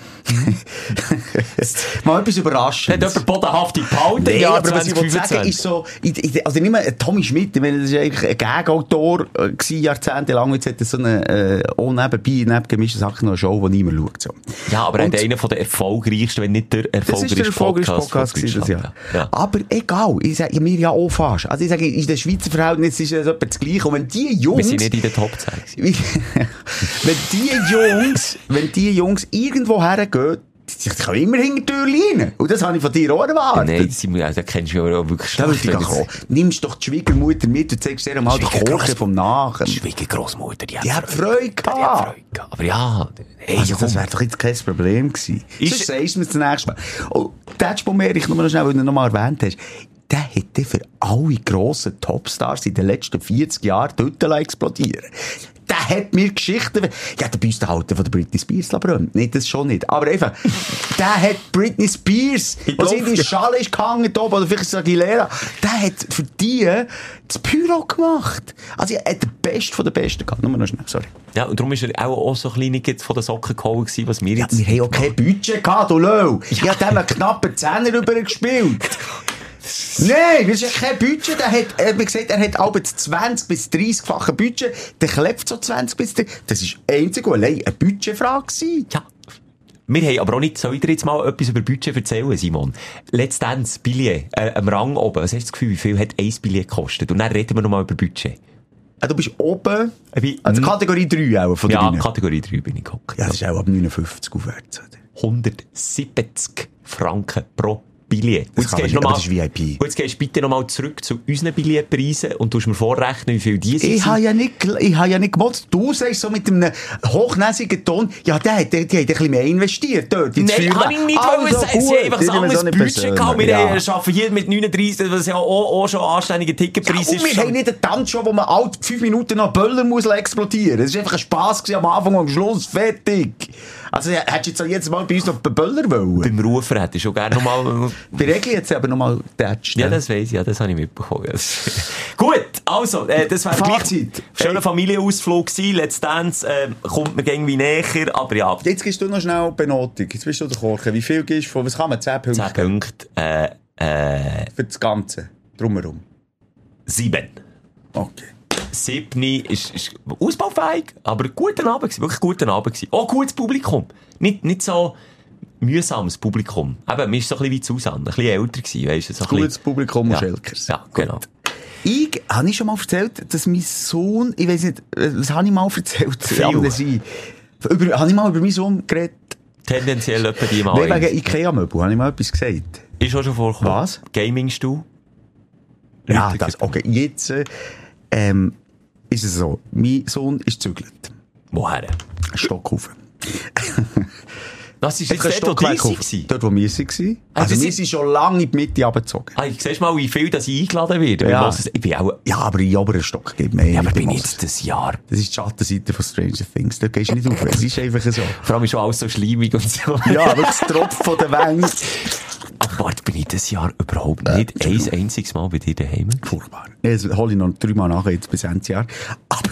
Mal etwas Überraschendes. Hat jemand bodenhafte behalten? Nee, Ja, aber was ich wollte sagen, ist so, ich, ich, also nicht mehr Tommy Schmidt, ich meine, das ist eigentlich ein Gag-Autor gewesen, jahrzehntelang, jetzt hat er so eine, äh, auch nebenbei, neben gemischten Sachen noch eine Show, die niemand schaut, so. Ja, aber er hat einer von den erfolgreichsten, wenn nicht der erfolgreichste das ist der Podcast, Podcast gewesen, das Jahr. Ja. Aber egal, ich sage mir ja auch fast. Also ich sage, in den Schweizer Verhältnissen ist das etwa das Gleiche. Und wenn die Jungs... Wir sind nicht in der Top zehn. wenn die Jungs, wenn die Jungs irgendwo hergehen, die können immer hinter die Tür leinen. Und das habe ich von dir auch erwartet. Nein, Simon, also, da kennst du ja auch wirklich schlecht. Da nimmst doch die Schwiegermutter mit und zeigst dir mal die Korke vom Nachen. Die Schwiegergroßmutter, die hat, die hat Freude gehabt. Die hat Freude gehabt. Aber ja, hey, also, das wäre doch jetzt kein Problem gewesen. Ist Sonst sagst du mir das nächste Mal. Oh, Tätschbaum Erich, nur noch schnell, weil du noch mal erwähnt hast. Der hätte für alle grossen Topstars in den letzten vierzig Jahren die Hütte explodieren. Der hat mir Geschichten... Ja, der Büste halten von der Britney Spears brennt. Nicht, das schon nicht. Aber einfach, der hat Britney Spears, was in die Schale ist gehangen, oben, oder vielleicht Aguilera, der hat für die das Pyro gemacht. Also, er hat den Besten von den Besten gehabt. Nur noch schnell, sorry. Ja, und darum war er auch, auch so klein nicht von den Socken geholt gewesen, was wir jetzt... Ja, wir haben auch kein Budget gehabt, du Löw. Ja. Ich habe dem einen knappen Zehner rübergespielt. Nein, das ist ja kein Budget. Der hat, er hat mir gesagt, er hat auch das zwanzig bis dreißig-fache Budget. Der klebt so zwanzig bis dreißig. Das ist einzig und allein eine Budgetfrage gewesen. Ja. Wir haben aber auch nicht, soll ich dir jetzt mal etwas über Budget erzählen, Simon? Let's Dance, Billett, äh, am Rang oben. Was hast du das Gefühl, wie viel hat ein Billett gekostet? Und dann reden wir noch mal über Budget. Ah, du bist oben, bin, also Kategorie drei auch von der Ja, Bühne. Kategorie drei bin ich geguckt. Ja, das ist auch ab neunundfünfzig aufwärts, oder? hundertsiebzig Franken pro Billett. Und jetzt gehst du das ist V I P. Und jetzt gehst du bitte nochmal zurück zu unseren Billetpreisen und tust mir vorrechnen, wie viel die sind. Ich habe ja nicht, ich habe ja nicht gemotzt. Du sagst so mit einem hochnäsigen Ton, ja, der hat, die, die hat ein bisschen mehr investiert dort. Nein, habe ich nicht also wollen. Sie haben einfach ein anderes so Budget gehabt. Wir ja. arbeiten hier mit neununddreißig, was ja auch, auch schon anständige Ticketpreis ja, ist. Und wir haben nicht einen Tanzshow, wo man alle fünf Minuten noch Böller muss explodieren. Es war einfach ein Spass am Anfang und am Schluss. Fertig. Also, hättest du jetzt mal bei uns noch Böller wollen? Beim Rufer hätte ich schon gerne nochmal... Bei Regli jetzt aber nochmal tätscht. Ja, das weiss ich, ja, das habe ich mitbekommen. Gut, also, äh, das wäre gleich schöner Familienausflug gewesen. Let's Dance äh, kommt mir irgendwie näher, aber ja. Jetzt gibst du noch schnell Benotung. Jetzt bist du der Korken. Wie viel gibst du von, was kann man, zehn Punkte? zehn Punkte, äh, äh... Für das Ganze, drumherum. sieben. Okay. Siebni ist, ist ausbaufähig, aber guten Abend gewesen, wirklich guten Abend gewesen. Auch gutes Publikum. Nicht, nicht so mühsames Publikum. Eben, mir ist so ein bisschen wie Susanne, ein bisschen älter gewesen, weisst du, so ein gutes bisschen... Publikum und ja. Schelkers. Ja, genau. Ich, habe ich schon mal erzählt, dass mein Sohn, ich weiss nicht, was habe ich mal erzählt? Viel. Über, habe ich mal über meinen Sohn geredet? Tendenziell etwa die mal. Nein, wegen Ikea-Möbel, habe ich mal etwas gesagt. Ist auch schon vorgekommen. Was? Gaming-Stuhl? Ja, das, okay, jetzt, ähm, ist es so, mein Sohn ist gezügelt. Woher? Stockhaufen. Das ist jetzt dort, wo wir waren? Dort, wo wir waren. Also, wir sind schon lange in die Mitte abgezogen. Ah, siehst mal, wie viel das ich eingeladen werde. Ja. Ich bin auch... Ja, aber in oberen Stock geht mehr. Ja, aber bin ich jetzt das Jahr? Das ist die Schattenseite von Stranger Things. Da gehst du nicht auf. Es ist einfach so. Vor allem ist schon alles so schleimig und so. Ja, wirklich das Tropf von der Wände. Ach, warte, bin ich das Jahr überhaupt nicht äh, ein einziges Mal bei dir daheim? Furchtbar. Das hole ich noch dreimal nach, jetzt bis Ende Jahr. Aber...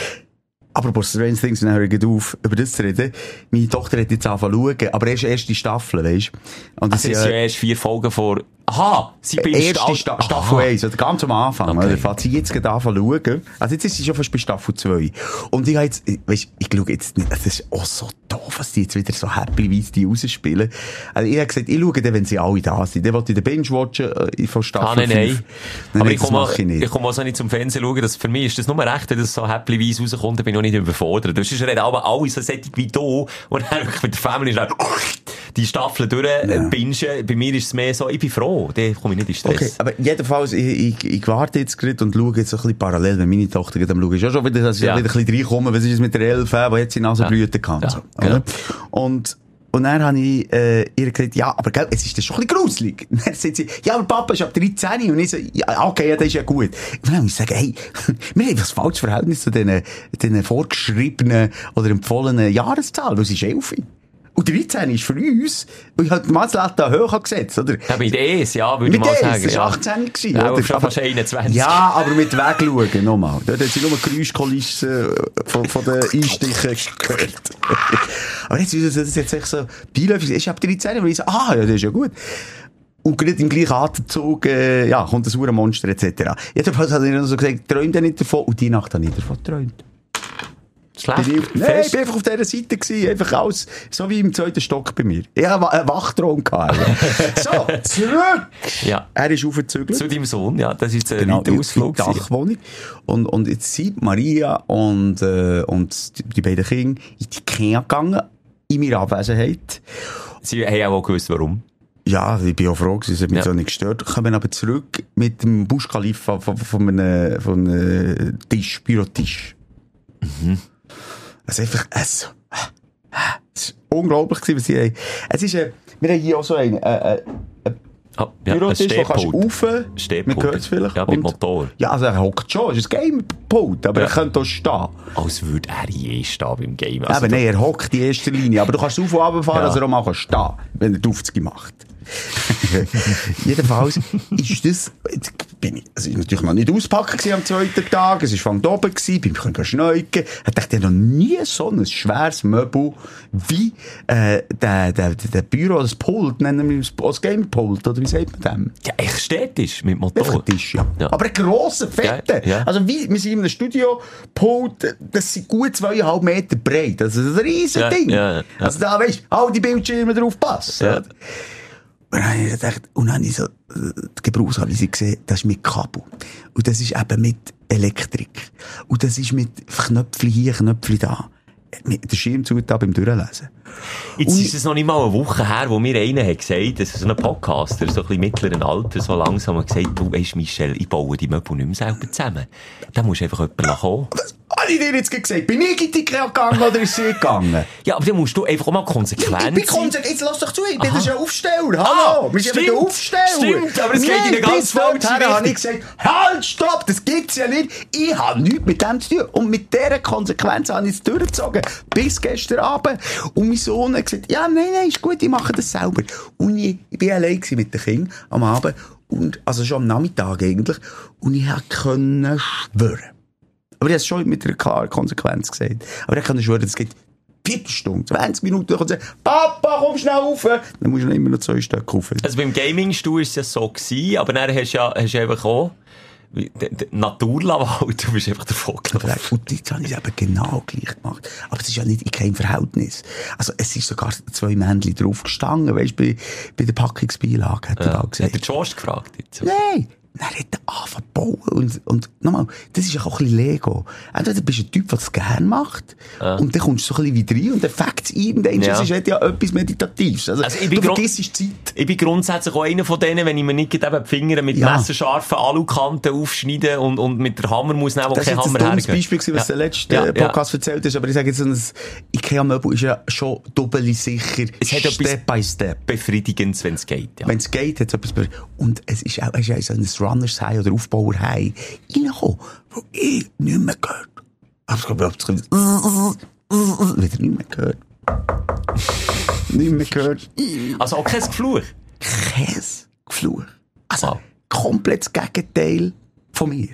Aber Stranger Things, dann höre ich auf, über das zu reden. Meine Tochter hat jetzt angefangen zu schauen, aber erst erste Staffel, weisst du? Und also, es sind ja erst vier Folgen vor... Aha! Sie bin erste Sta Staffel eins, also ganz am Anfang. Okay. Da fängt sie jetzt gerade anfangen zu schauen. Also jetzt ist sie schon fast bei Staffel zwei. Und ich habe jetzt, weisst, ich schaue jetzt nicht, es ist auch so doof, was die jetzt wieder so happy-weise die rausspielen. Also ich habe gesagt, ich schaue dann, wenn sie alle da sind. Dann wollte ich den Binge-Watchen äh, von Staffel ah, nein, nein. fünf. Nein, aber nein, ich komme auch, ich, ich komme also nicht zum Fernsehen schauen. Das, für mich ist das nur recht, wenn das so happy-weise rauskommt, dann bin ich auch nicht überfordert. Das ist reden aber alle so sättig wie du. Und dann wirklich mit der Family ist dann, die Staffel durch, ja. bingen. Bei mir ist es mehr so, ich bin froh, dann komme ich nicht in Stress. Okay, aber jedenfalls, ich, ich, ich warte jetzt gerade und schaue jetzt so ein bisschen parallel, wenn meine Tochter gerade am Schauen ist. Ja, schon wieder, dass ich ja. wieder ein bisschen reinkomme, was ist es mit der Elf, wo jetzt sie Nasenblüten kann. Ja. So, genau. Und, und dann habe ich, äh, ihr gesagt, ja, aber gell, es ist das schon ein bisschen gruselig. Dann sagt sie, ja, aber Papa ist ab dreizehn. Und ich so, ja, okay, ja, das ist ja gut. Und dann muss ich sagen, hey, wir haben das falsche Verhältnis zu diesen, diesen vorgeschriebenen oder empfohlenen Jahreszahlen, weil sie ist elf. Und dreizehn ist für uns, weil ich halt mal das hoch gesetzt, oder? Ja, mit E S, ja, würde ich mal sagen. Das war ja. achtzehn gewesen, ja, oder? Schon fast einundzwanzig. Ja, aber mit Wegschauen, nochmal. Dort hat sie nur Geräuschkulissen von, von den Einstichen gehört. Aber jetzt ist es jetzt echt so, beiläufig, ist ab dreizehn, und ich so, ah, ja, das ist ja gut. Und gerade im gleichen Atemzug, äh, ja, kommt das Uhrenmonster, et cetera. Jedenfalls hat er so gesagt, träumt er nicht davon, und die Nacht habe ich davon geträumt. Schlecht. Ich, nein, ich war einfach auf dieser Seite gewesen, einfach alles, so wie im zweiten Stock bei mir. Ich hatte einen Wachtraum gehabt. So, zurück! Ja. Er ist aufgezügelt. Zu deinem Sohn, ja, das ist ein genau, weiter Ausflug. In die Dachwohnung. Und, und jetzt sind Maria und, äh, und die, die beiden Kinder in die Ikea gegangen, in meiner Abwesenheit. Sie haben auch gewusst, warum. Ja, ich bin auch froh, sie hat mich ja. so nicht gestört. Kommen aber zurück mit dem Burj Khalifa von, von einem, von einem Tisch, Bürotisch. Mhm. Also einfach, es, es ist unglaublich gewesen, was sie haben. Es ist, äh, wir haben hier auch so einen, äh, äh, Ah, ja, Bürotisch, wo kannst du rauf, man hört es vielleicht. Ja, mit und, Motor. Ja, also er hockt schon, es ist ein Game-Pult, aber ja. er könnte auch stehen. Als würde er je stehen beim Game. Also Eben, nein, er hockt in erster Linie, aber du kannst auf und runter fahren, ja. dass er auch mal stehen kann, wenn er die aufzüge macht. Jedenfalls ist das, bin ich, also ich war natürlich noch nicht auspacken am zweiten Tag, es war von oben gewesen, bin ich schneuken, ich dachte, ich habe noch nie so ein schweres Möbel wie, äh, der, der, der Büro, das Pult, nennen wir es, das Gamepult, oder wie sagt man dem? Ja, echt städtisch, mit Motor. Einfach Tisch, ja. ja. Aber ein grosser, fetter. Ja, ja. Also wie, wir sind in einem Studio-Pult, das sind gut zweieinhalb Meter breit, also das ist ein riesen ja, Ding. Ja, ja. Also da, weisst du, all die Bildschirme drauf passen. Ja. Und dann habe ich gedacht, und dann habe ich so die Gebrauchsanweisung gesehen, das ist mit Kabel. Und das ist eben mit Elektrik. Und das ist mit Knöpfchen hier, Knöpfchen da. mit der Schirm zu beim Durchlesen. Jetzt und ist es noch nicht mal eine Woche her, wo mir einer hat gesagt, das ist so ein Podcaster, so ein bisschen mittleren Alter, so langsam hat gesagt, du weisst, Michel, ich baue die Möbel nicht mehr selber zusammen. Da musst du einfach jemanden kommen. Was habe ich dir jetzt gesagt? Bin ich in die IKEA gegangen oder ist sie gegangen? Ja, aber dann musst du einfach auch mal konsequent sein. Ich bin konsequent. Jetzt lass doch zu, ich bin das ja Aufsteller. Hallo, ah, wir sind ja der Aufsteller. Stimmt, aber es geht in eine ganz falsche Richtung. habe ich gesagt, halt, stopp, das gibt's ja nicht. Ich habe nichts mit dem zu tun. Und mit dieser Konsequenz habe ich es durchgezogen. Bis gestern Abend. Und mein Sohn hat gesagt, ja, nein, nein, ist gut, ich mache das selber. Und ich, ich bin allein mit den Kindern am Abend. Und, also schon am Nachmittag eigentlich. Und ich konnte schwören. Aber ich habe es schon mit einer klaren Konsequenz gesagt. Aber ich kann schwören, es geht Viertelstunde, zwanzig Minuten, und sagen, Papa, komm schnell rauf. Dann musst du immer noch zwei Stück rauf. Also beim Gaming-Stuhl war es ja so gewesen, aber dann hast du ja, hast du einfach auch die Naturlawal, du bist einfach davon gelaufen. Und jetzt habe ich es eben genau gleich gemacht. Aber es ist ja nicht in keinem Verhältnis. Also es ist sogar zwei Männchen drauf gestanden, weißt du, bei, bei der Packungsbeilage, hat er ja. da gesagt. Hat der Jost gefragt jetzt? Nein! Dann hat er angefangen zu bauen. Und, und nochmal, das ist ja auch ein bisschen Lego. Entweder bist du ein Typ, der es gerne macht, ja. und dann kommst du so ein bisschen wie rein und dann fängt es irgendwann. Ja. Es ist ja etwas Meditatives. Also, also ich bin du vergisst die Zeit. Ich bin grundsätzlich auch einer von denen, wenn ich mir nicht eben die Finger mit ja. messerscharfen Alukanten aufschneiden und, und mit der Hammer muss nehmen, wo kein Hammer hergeht. Das war ein dummes Beispiel, was ja. der letzte ja. Podcast ja. erzählt hast. Aber ich sage jetzt, ein IKEA-Möbel ist ja schon doppelt sicher. Es hat Step by Step. Befriedigend, wenn es geht. Ja. Wenn es geht, hat es etwas. Und es ist auch, es ist auch ein Runners High oder Aufbauer High reingekommen, wo ich nicht mehr gehört. Aber ich glaube, ich habe wieder nicht mehr gehört. Nicht mehr gehört. Also auch kein Gefluch? Kein Gefluch. Also wow. komplett das Gegenteil von mir.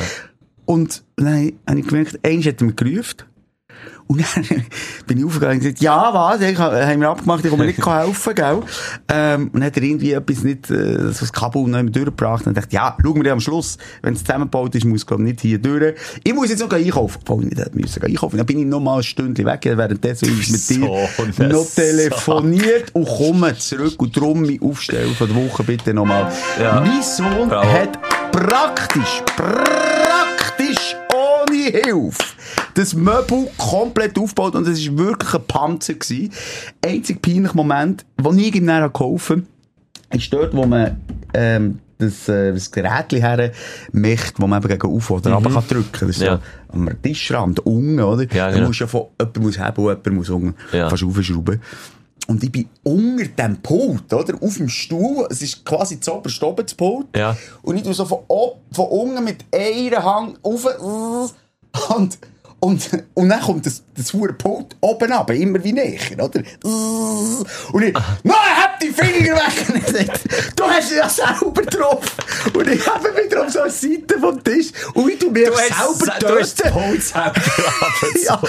Und dann habe ich gemerkt, eins hat er mir gerufen. Und dann bin ich aufgegangen und gesagt, ja, was? Ich haben wir abgemacht, ich kann mir nicht helfen, gell? Ähm, und dann hat er irgendwie etwas nicht, äh, so das Kabel noch immer durchgebracht. Und dann dachte ich, ja, schauen wir am Schluss, wenn es zusammengebaut ist, muss ich, glaube ich, nicht hier durch. Ich muss jetzt noch einkaufen. Obwohl ich nicht hätte müssen einkaufen. Dann bin ich noch mal ein Stündchen weg, währenddessen mit dir so noch telefoniert und komme zurück. Und darum mein Aufstellen von der Woche bitte nochmal. Ja. Mein Sohn Bravo. hat praktisch, praktisch ohne Hilfe das Möbel komplett aufgebaut und es war wirklich ein Panzer gewesen. Einzig peinlicher Moment, den ich ihm näher geholfen habe, ist dort, wo man ähm, das, äh, das Gerät her macht, wo man eben gegen auf oder mhm. runter kann drücken kann. Das ist ja. so am Tischrand, unten, oder? Ja, genau. Da musst du ja von, jemand muss haben und jemand muss unten ja. fast aufschrauben. Und ich bin unter dem Pult, oder? Auf dem Stuhl. Es ist quasi zu oberst oben das Pult. Ja. Und ich tue so von, ob, von unten mit einer Hand rauf und Und, und dann kommt das, das hohe Pult oben runter, immer wie näher, oder? Und ich, nein, hab die Finger weg! Und ich sage, du hast ja selber drauf! Und ich habe wieder auf so eine Seite vom Tisch und ich tu mir selber töten. Du hast das Pult selber ja.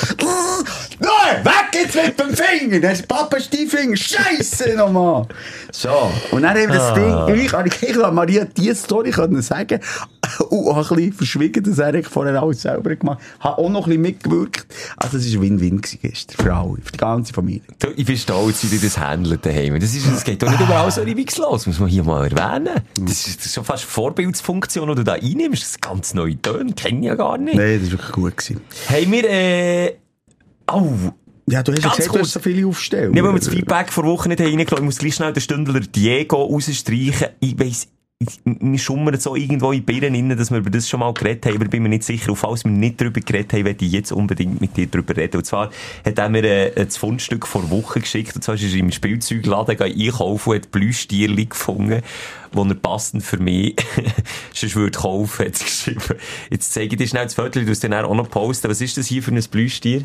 Nein, weg jetzt mit dem Finger! Dann hast Papa Stieffinger, Scheisse nochmal! So. Und dann haben wir das ah. Ding, ich, ich, ich habe Maria diese Story können sagen und auch ein bisschen verschwiegen, dass er vorher alles selber gemacht hat. Habe auch noch ein bisschen mitgewirkt. Also, es war Win-Win gestern. Für alle, für die ganze Familie. Du, ich bin stolz, wie du das handeln daheim. Das, ist, das geht doch nicht überall so reibungslos. Muss man hier mal erwähnen. Das ist, das ist schon fast eine Vorbildsfunktion, die du da einnimmst. Das ist ganz neue Töne. Kenne ich ja gar nicht. Nein, das war wirklich gut gewesen. Haben wir, äh, oh, ja, du hast ja gesagt, du hast so viele aufstellen. Ja, weil wir das Feedback vor Wochen nicht reingelassen haben. Ich muss gleich schnell den Stündler Diego rausstreichen. Ich weiss, wir schummern so irgendwo in Birnen rein, dass wir über das schon mal geredet haben, aber ich bin mir nicht sicher. Und falls wir nicht darüber geredet haben, werde ich jetzt unbedingt mit dir darüber reden. Und zwar hat er mir äh, ein Fundstück vor Wochen geschickt. Und zwar ist er im Spielzeugladen einkaufen und hat Plüschtierli gefunden, die er passend für mich sonst würde kaufen, hat er geschrieben. Jetzt zeige ich dir schnell das Foto, du es dann auch noch posten. Was ist das hier für ein Plüschtier?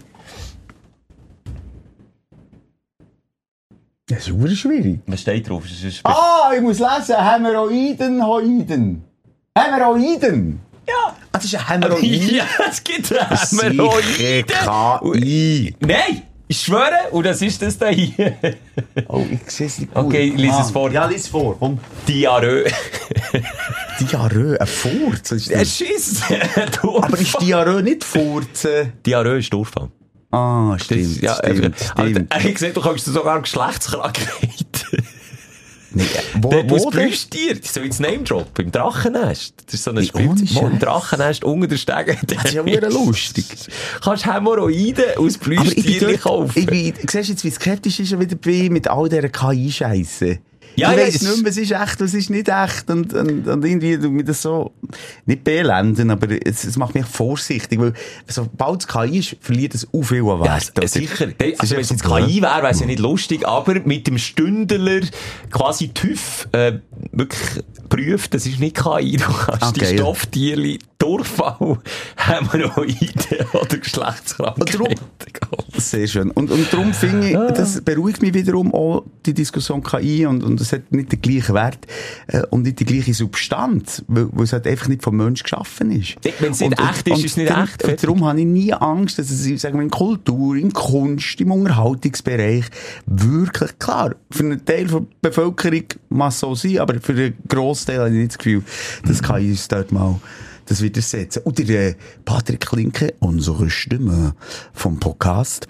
Das ist super schwierig. Was steht drauf? Ah, ich muss lesen. Hämorrhoiden, Hoiden. Hämorrhoiden? Ja. Ah, das ist ein Hämorrhoid. Ja, es gibt Hämorrhoiden. K I. Nein, ich schwöre. Und das ist das da hier. Oh, ich sehe es nicht gut. Okay, lies es vor. Ja, lies es vor. Komm. Diarrhoe. Diarrhoe, ein Furz? Er schießt. Aber ist Diarrhoe nicht Furzen? Diarrhoe ist Durchfall. Ah, stimmt, das, ja, stimmt, stimmt. stimmt. Er hat gesagt, du kannst sogar Geschlechtskrankheit. Nee, wo, Dort, wo wo es plüschtiert. So ins Name-Drop, im Drachennest. Das ist so ein Spiel, wo im Drachennest unter der Stege. Das ist ja sehr lustig. Kannst Hämorrhoiden aus Plüschtieren kaufen. Ich bin, siehst du jetzt, wie skeptisch ich schon wieder bin mit all dieser K I-Scheisse? Ja, ich ja, weiss nicht mehr, was ist echt, was ist nicht echt. Und, und, und irgendwie, du mir das so, nicht beelenden, aber es, es macht mich vorsichtig, weil, sobald es K I ist, verliert es auch viel an Wert. Ja, sicher. Also, wenn es jetzt K I wäre, wäre es ja nicht lustig, aber mit dem Stündler quasi TÜV, äh, wirklich prüft, das ist nicht K I. Du kannst okay, die Stofftierli, Durchfall, Hämorrhoiden oder Geschlechtskrankheiten. Sehr schön. Und, und darum finde ich, das beruhigt mich wiederum auch, die Diskussion K I, und, und es hat nicht den gleichen Wert äh, und nicht die gleiche Substanz, weil, weil es halt einfach nicht vom Mensch geschaffen ist. Wenn es nicht und, echt ist, ist es nicht darum, echt. Und darum habe ich nie Angst, dass es, sagen wir, in Kultur, in Kunst, im Unterhaltungsbereich wirklich, klar, für einen Teil der Bevölkerung mag es so sein, aber für einen Grossteil habe ich nicht das Gefühl, dass K I uns dort mal das widersetzen. Und der äh, Patrick Klinke, unsere Stimme vom Podcast,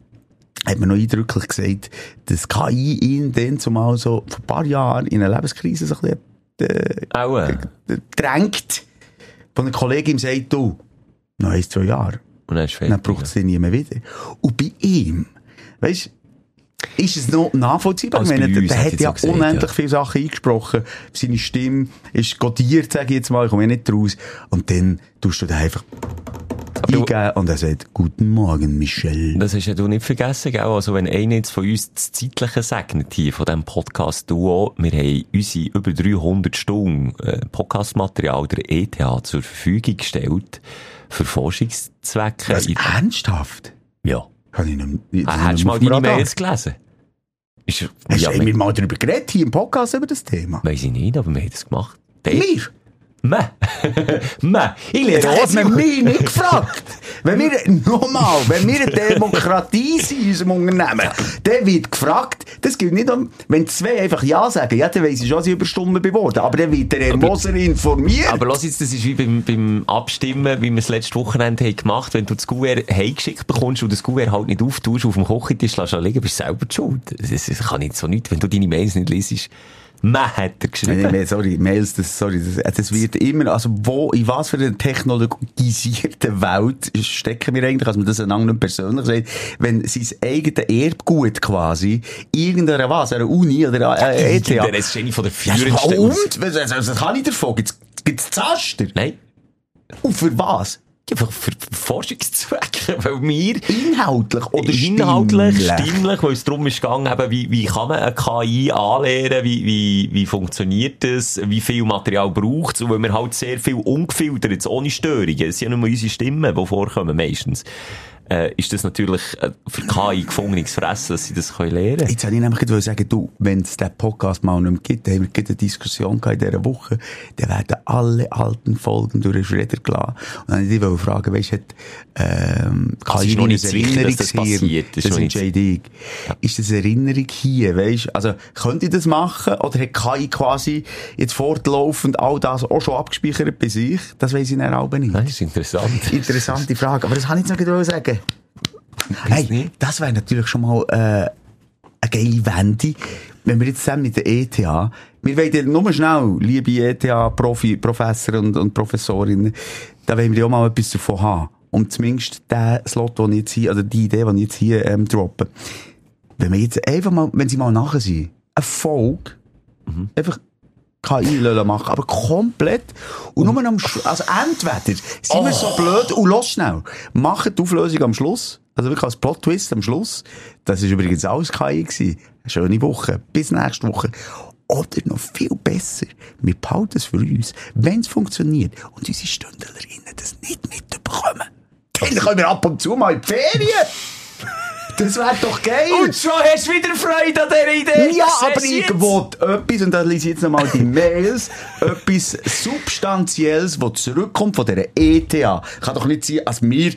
hat mir noch eindrücklich gesagt, dass K I ihn dann zumal so vor ein paar Jahren in einer Lebenskrise so ein bisschen äh, äh, drängt, wo ein Kollege ihm sagt, du, noch ein, zwei Jahre, und dann, dann braucht es den nie mehr wieder. Und bei ihm, weisst, ist es noch nachvollziehbar? Ich meine, der, der hat ja gesagt, unendlich ja. viele Sachen eingesprochen. Seine Stimme ist codiert, sage ich jetzt mal, ich komme ja nicht raus. Und dann tust du da einfach aber eingeben und er sagt, guten Morgen, Michel. Das hast ja du nicht vergessen, gell? Also, wenn einer jetzt von uns das Zeitliche segnet hier, von diesem Podcast-Duo, wir haben unsere über dreihundert Stunden äh, Podcastmaterial der E T H zur Verfügung gestellt, für Forschungszwecke. Was, ernsthaft? Ja. Kann ich nicht, nicht, ah, hast du mal deine Mails gelesen? Ist, hast ja, du mal darüber geredet, hier im Podcast über das Thema? Weiss ich nicht, aber wir haben das gemacht. Wir? Meh. Meh. Ich lehre das hat man mich nicht gefragt. Wenn wir, nochmal, wenn wir eine Demokratie sind in unserem Unternehmen, dann wird gefragt, das gilt nicht um, wenn zwei einfach Ja sagen, ja, dann weiss ich schon, sie über Stunden beworben, aber dann wird der Herr Moser informiert. Aber lass jetzt, das ist wie beim, beim Abstimmen, wie wir es letztes Wochenende haben gemacht, wenn du das Kuvert heimgeschickt bekommst und das Kuvert halt nicht auftust, auf dem Kochentisch lässt liegen, bist du selber die schuld. Das, das kann nicht so nicht, wenn du deine Mails nicht liest. Man hat er geschrieben. Nein, nein, sorry, Mails, das, sorry, das, das wird immer, also wo, in was für einer technologisierten Welt stecken wir eigentlich, als man das einander nicht persönlich sagt, wenn sein eigenes Erbgut quasi, irgendeiner was, einer Uni oder einer E T H. Das ist eine von der führendsten. Ja, und? Was, was, was kann ich davon? Gibt's, gibt's Zaster? Nein. Und für was? Ja, für, für Forschungszwecke, weil wir... Inhaltlich oder Inhaltlich, stimmlich, weil es darum ist gegangen, eben, wie, wie kann man eine K I anlernen, wie, wie, wie funktioniert das, wie viel Material braucht es, und weil wir halt sehr viel ungefiltert, ohne Störungen, es sind ja nur unsere Stimmen, die vorkommen meistens, äh, ist das natürlich äh, für K I gefundenes Fressen, dass sie das können lernen können. Jetzt wollte ich nämlich sagen, du, wenn es den Podcast mal nicht mehr gibt, haben wir eine Diskussion in dieser Woche, dann werden alle alten Folgen durch den Schredder gelassen. Und dann wollte ich dich fragen, weisst du, ähm, K I noch nicht sicher, dass das passiert. Das, das entscheide ich. Ja. Ist das Erinnerung hier, weisst? Also, könnt ihr das machen? Oder hat K I quasi jetzt fortlaufend all das auch schon abgespeichert bei sich? Das weiss ich dann auch nicht. Das ist interessant. Interessante Frage. Aber das kann ich jetzt noch sagen. Hey, das wäre natürlich schon mal äh, eine geile Wende, wenn wir jetzt zusammen mit der E T H, wir wollen ja nur schnell, liebe E T H-Profi, Professor und, und Professorinnen, da wollen wir ja auch mal etwas davon haben. Und zumindest den Slot, den ich jetzt hier, oder die Idee, die ich jetzt hier ähm, droppe, wenn wir jetzt einfach mal, wenn sie mal nachher sind, eine Folge, mhm. einfach K I machen, aber komplett. Und nur am Schluss, also entweder sind oh. wir so blöd und los schnell, machen die Auflösung am Schluss, also wirklich als Plot-Twist am Schluss. Das ist übrigens alles K I gewesen. Eine schöne Woche. Bis nächste Woche. Oder noch viel besser, wir behalten es für uns, wenn es funktioniert und unsere Stündlerinnen das nicht mitbekommen. Dann können wir ab und zu mal in die Ferien. Das wäre doch geil. Und schon hast du wieder Freude an dieser Idee. Ja, aber ich will etwas, und da lese ich jetzt nochmal die Mails, etwas Substanzielles, das zurückkommt von dieser E T H. Kann doch nicht sein, als wir,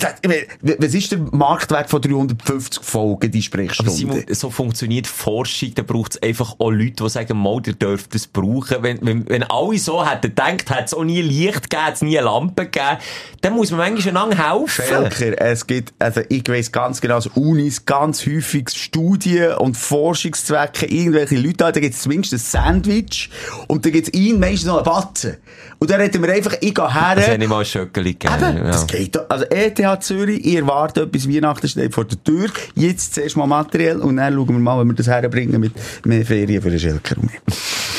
was ist der Marktwert von dreihundertfünfzig Folgen, die Sprechstunde? Aber Simon, so funktioniert Forschung, da braucht es einfach auch Leute, die sagen, mal, ihr dürft das brauchen. Wenn, wenn, wenn alle so hätten gedacht, hätte es auch nie Licht gegeben, hätte es nie Lampen gegeben, dann muss man manchmal einander helfen. Schelker, es gibt, also ich weiss ganz genau, das Unis ganz häufig Studien und Forschungszwecke, irgendwelche Leute da, da gibt's zumindest ein Sandwich und da gibt's ihn meistens noch eine Batze. Und dann reden wir einfach, ich gehe her. Das hätte ich mal ein Schöckeli gegeben. Eben, das geht doch. Also E T H Zürich, ich erwarte etwas, Weihnachten steht vor der Tür, jetzt zuerst mal materiell und dann schauen wir mal, wenn wir das herbringen mit mehr Ferien für den Schelker und mich.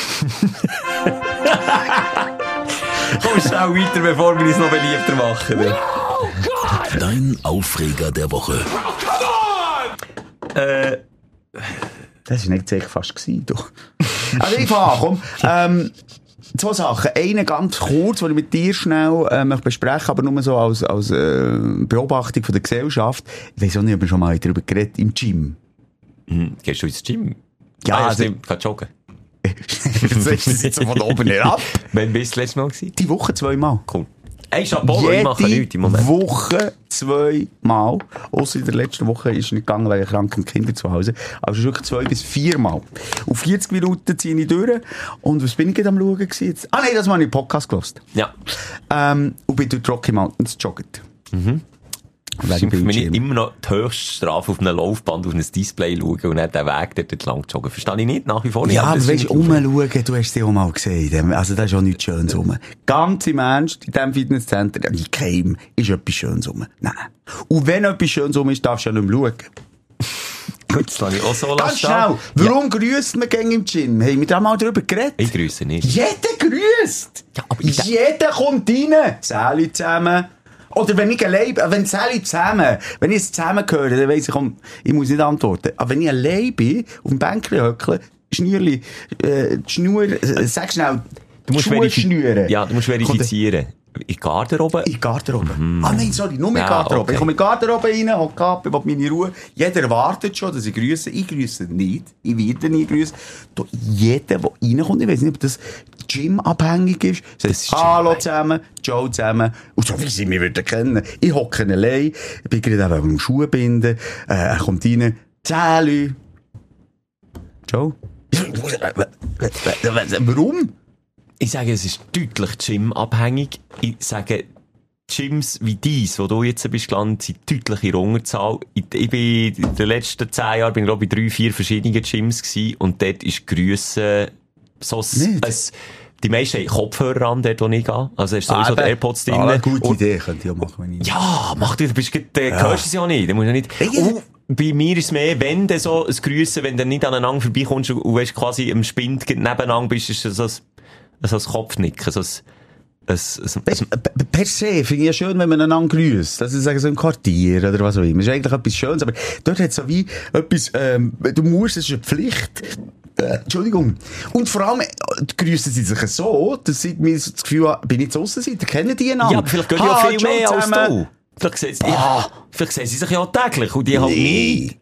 Komm schnell weiter, bevor wir uns noch beliebter machen. Oh Gott! Dein Aufreger der Woche. Oh, äh... Das war nicht sicher fast gewesen, doch. Also ich fange an, komm. Ähm, zwei Sachen. Eine ganz kurz, die ich mit dir schnell äh, möchte besprechen, aber nur so als, als äh, Beobachtung von der Gesellschaft. Ich weiss auch nicht, ob wir schon mal darüber geredet im Gym. Mhm. Gehst du ins Gym? Ja, ah, also... Ich kann joggen. Das ist jetzt so von oben herab. Wann bist du das letzte Mal gewesen? Die Woche zweimal. Cool. Hey, Chapeau, ich mache nichts im Moment. Woche zweimal. Ausser in der letzten Woche ist es nicht gegangen, weil ich kranke Kinder zu Hause. Aber es ist wirklich zwei bis viermal. Auf vierzig Minuten ziehe ich durch. Und was bin ich gerade am Schauen gewesen jetzt? Ah nein, das habe ich einen Podcast gehört. Ja. Ähm, und bin durch die Rocky Mountains joggt. Mhm. Das ist für mich immer noch die höchste Strafe auf einem Laufband, auf ein Display schauen und nicht den Weg dort entlang joggen. Verstehe ich nicht, nach wie vor nicht. Ja, aber weißt du, rumschauen, du hast es ja auch mal gesehen. Also da ist auch nichts Schönes rum. Ganz im Ernst, in diesem Fitnesscenter, in keinem ist etwas Schönes rum. Nein. Und wenn etwas Schönes rum ist, darfst du ja nicht mehr schauen. Gut, das lasse ich auch so Ganz schnell, warum ja. grüßt man gegen im Gym? Haben wir da mal drüber geredet? Ich grüße nicht. Jeder grüßt! Ja, aber jeder kommt rein! Säli zusammen. Oder wenn ich allein, wenn Sally zusammen, wenn ich es zusammen höre, dann weiss ich, komm, ich muss nicht antworten. Aber wenn ich allein bin, auf dem Bänkchen höckle, Schnürli, äh, die Schnur, äh, sag schnell, du musst Schuhe schnüren. Ja, du musst verifizieren. In Garderobe? In Garderobe. Mm. Ah nein, sorry, nur mit ja, Garderobe. Okay. Ich komme in Garderobe rein, hocke ab, ich will meine Ruhe. Jeder erwartet schon, dass ich grüße. Ich grüße nicht. Ich werde nie grüßen. Jeder, der reinkommt, ich weiss nicht, ob das Gym-abhängig ist. Das ist Hallo zusammen, Joe zusammen. Und so wie sie mich würden kennen. Ich hocke allein, ich bin gerade auch am Schuh binden. Äh, er kommt rein. Salut. Joe? Warum? Ich sage, es ist deutlich Gym-abhängig. Ich sage, Gyms wie dies, wo du jetzt bist gelandet, sind deutlich in der Unterzahl. Ich, ich bin in den letzten zehn Jahren, bin, glaube ich, bei drei, vier verschiedenen Gyms gewesen, und dort ist Grüssen so ein, die meisten haben Kopfhörer an, dort, wo ich gehe. Also hast du sowieso ah, die AirPods drin. Ah, gute und, Idee, könnte ich auch machen, wenn ich... Ja, mach du, du bist, äh, ja. hörst du es ja nicht. Du musst ja nicht... Und bei mir ist es mehr, wenn du so ein Grüssen, wenn du nicht aneinander vorbeikommst und, und weißt, quasi im Spind nebeneinander bist, ist es so ein, so ein Kopfnicken, so ein... Es, es, es, per se finde ich ja schön, wenn man einander grüßt. Das ist so im Quartier oder was auch immer. Das ist eigentlich etwas Schönes, aber dort hat es so wie etwas, ähm, du musst, es ist eine Pflicht. Äh, Entschuldigung. Und vor allem, grüßen sie sich so, dass ich mir das Gefühl habe, bin ich zu Aussenseiter, kennen die einander. Ja, aber vielleicht gehen die ja viel mehr als du. Vielleicht sehen sie, ja, vielleicht sehen sie sich ja auch täglich und die halt nie.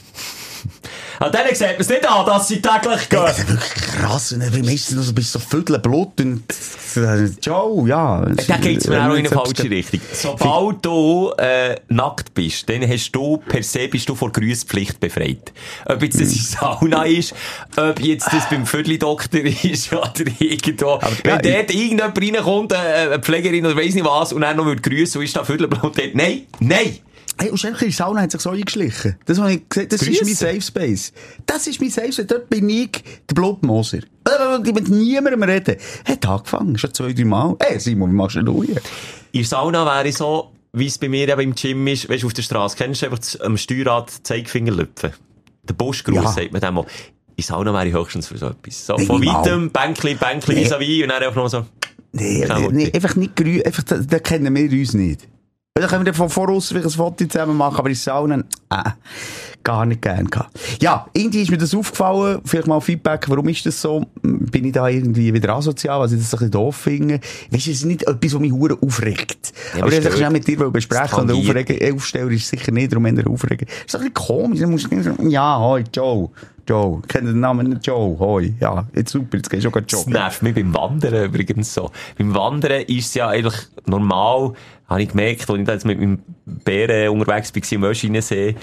An denen sieht man es nicht an, dass sie täglich gehen. Das ist wirklich krass. Und dann meistens noch so bis so Viertel Blut und ciao, ja. Da geht es mir auch in eine falsche Richtung. Sobald du äh, nackt bist, dann hast du per se bist du vor Grüßpflicht befreit. Ob jetzt das in Sauna ist, ob jetzt das beim Viertel-Doktor ist oder irgendwo. Aber wenn ja, dort irgendjemand reinkommt, äh, eine Pflegerin oder weiss nicht was, und dann noch würde grüßen, und ist da Viertelblut dort. Nein, nein! Hey, und schnell in die Sauna hat sich so eingeschlichen. Das habe ich gesagt, das Grüße. Ist mein Safe Space. Das ist mein Safe Space. Dort bin ich der Blutmoser. Ich mit niemandem reden. Hat angefangen. Schon zwei, drei Mal. Hey, Simon, wie machst du denn ruhig? In der Sauna wäre ich so, wie es bei mir eben im Gym ist, weißt du, auf der Straße. Kennst du einfach am Steuerrad Zeigefinger lüpfen? Der Buschgruß, ja. Sagt man dem mal. In der Sauna wäre ich höchstens für so etwas. So, nee, von weitem, Bänkli, Bänkli, nee. vis-à-vis, und dann einfach noch so. Nee, nee, nee, einfach nicht grüßen. Einfach, da, da kennen wir uns nicht. Da können wir von voraus ein Foto zusammen machen, aber in Saunen, äh, gar nicht gern gehabt. Ja, irgendwie ist mir das aufgefallen, vielleicht mal Feedback, warum ist das so? Bin ich da irgendwie wieder asozial, was ich das so ein bisschen doof finde? Weisst du, es ist nicht etwas, was mich hure aufregt. Ja, aber ich wollte das mit dir besprechen, und der Aufreger, Aufsteller ist sicher nicht, darum wenn der Aufreger. Das ist ein bisschen komisch, dann musst du nicht sagen, ja, hoi, Joe. Joe, ich kenne den Namen nicht, Joe, hoi, ja, jetzt super, jetzt gehst du auch gerade joggen. Das nervt mich beim Wandern übrigens so. Beim Wandern ist es ja eigentlich normal, habe ich gemerkt, als ich da jetzt mit meinem Bären unterwegs war, im Öschinensee.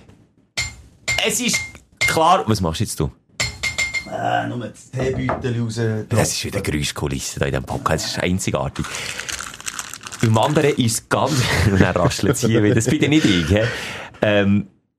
Es ist klar, was machst du jetzt du? Äh, nur das Teebeutel raus. Das ist wieder eine Geräuschkulisse da in diesem Podcast, das ist einzigartig. Beim Wandern ist es ganz, und dann raschelt es hier wieder, das bin ja nicht ich, he? ähm,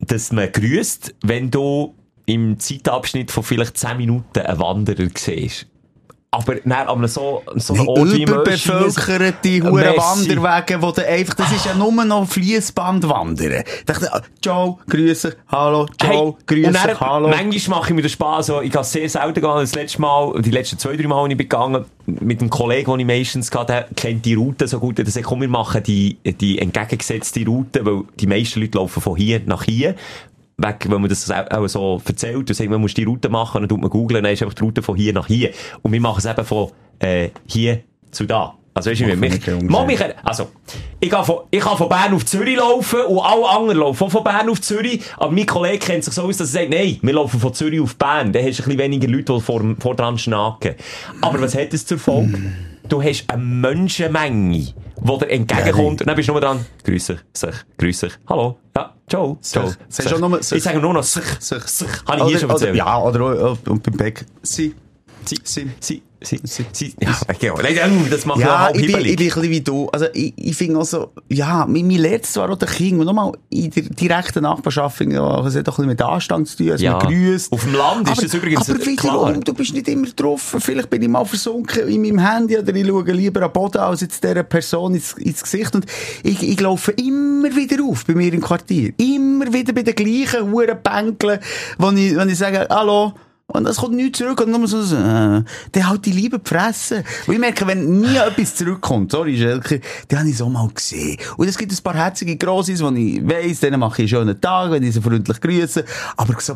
dass man grüßt, wenn du im Zeitabschnitt von vielleicht zehn Minuten einen Wanderer siehst. Aber nein, aber so, so eine Ort wie überbevölkerte hure Wanderwege, wo du einfach, das ist ja nur noch Fliessband wandern. Ich dachte, ciao, grüße, hallo, ciao, hey, grüße, dann, hallo. Manchmal mache ich mir den Spaß, so, ich gehe sehr selten gegangen, das letzte Mal, die letzten zwei, drei Mal, als ich bin gegangen, mit einem Kollegen, den ich meistens hatte, der kennt die Route so gut, der sagt, komm, wir machen die, die entgegengesetzte Route, weil die meisten Leute laufen von hier nach hier. Weg, wenn man das auch so erzählt, und sagt, man muss die Route machen, dann tut man googeln, dann ist einfach die Route von hier nach hier. Und wir machen es eben von, äh, hier zu da. Also, weißt du, wie mich, mich, also, ich kann von, ich kann von Bern auf Zürich laufen, und alle anderen laufen von Bern auf Zürich, aber mein Kollege kennt sich so aus, dass er sagt, nein, wir laufen von Zürich auf Bern, dann hast du ein bisschen weniger Leute, die vor, vor dran schnacken. Aber was hat das zur Folge? Du hast eine Menschenmenge, die dir entgegenkommt, und dann bist du nur dran, grüß dich, sich, grüß dich, hallo, ja, ciao, ciao. Sich. Sich. Nur, sich. Ich sage nur noch sich, sich, sich. Habe ich hier schon erzählt. Ja, oder, und beim Beck, sie, sie, sie, sie. Sie, sie, sie, ja, okay, das macht ja, ja ich bin, ich bin ein bisschen wie du. Also, ich, ich finde auch so, ja, mein, mein letztes zwar auch der Kind, und nochmal in der direkten Nachbarschaft, ja, es hat doch ein bisschen mit Anstand zu tun, als ja. man grüßt. Auf dem Land ist aber, das übrigens aber wiederum, klar. Du bist nicht immer drauf. Vielleicht bin ich mal versunken in meinem Handy, oder ich schaue lieber an den Boden, als jetzt dieser Person ins, ins Gesicht. Und ich, ich laufe immer wieder auf bei mir im Quartier. Immer wieder bei den gleichen Hurenbänkeln, wo ich, wenn ich sage, hallo, und es kommt nichts zurück, und nur so, äh, der halt die Liebe gefressen. Und ich merke, wenn nie etwas zurückkommt, sorry, Schelke, die habe ich so mal gesehen. Und es gibt ein paar herzige Grosses, wo ich weiss, denen mache ich einen schönen Tag, wenn ich sie freundlich grüße. Aber so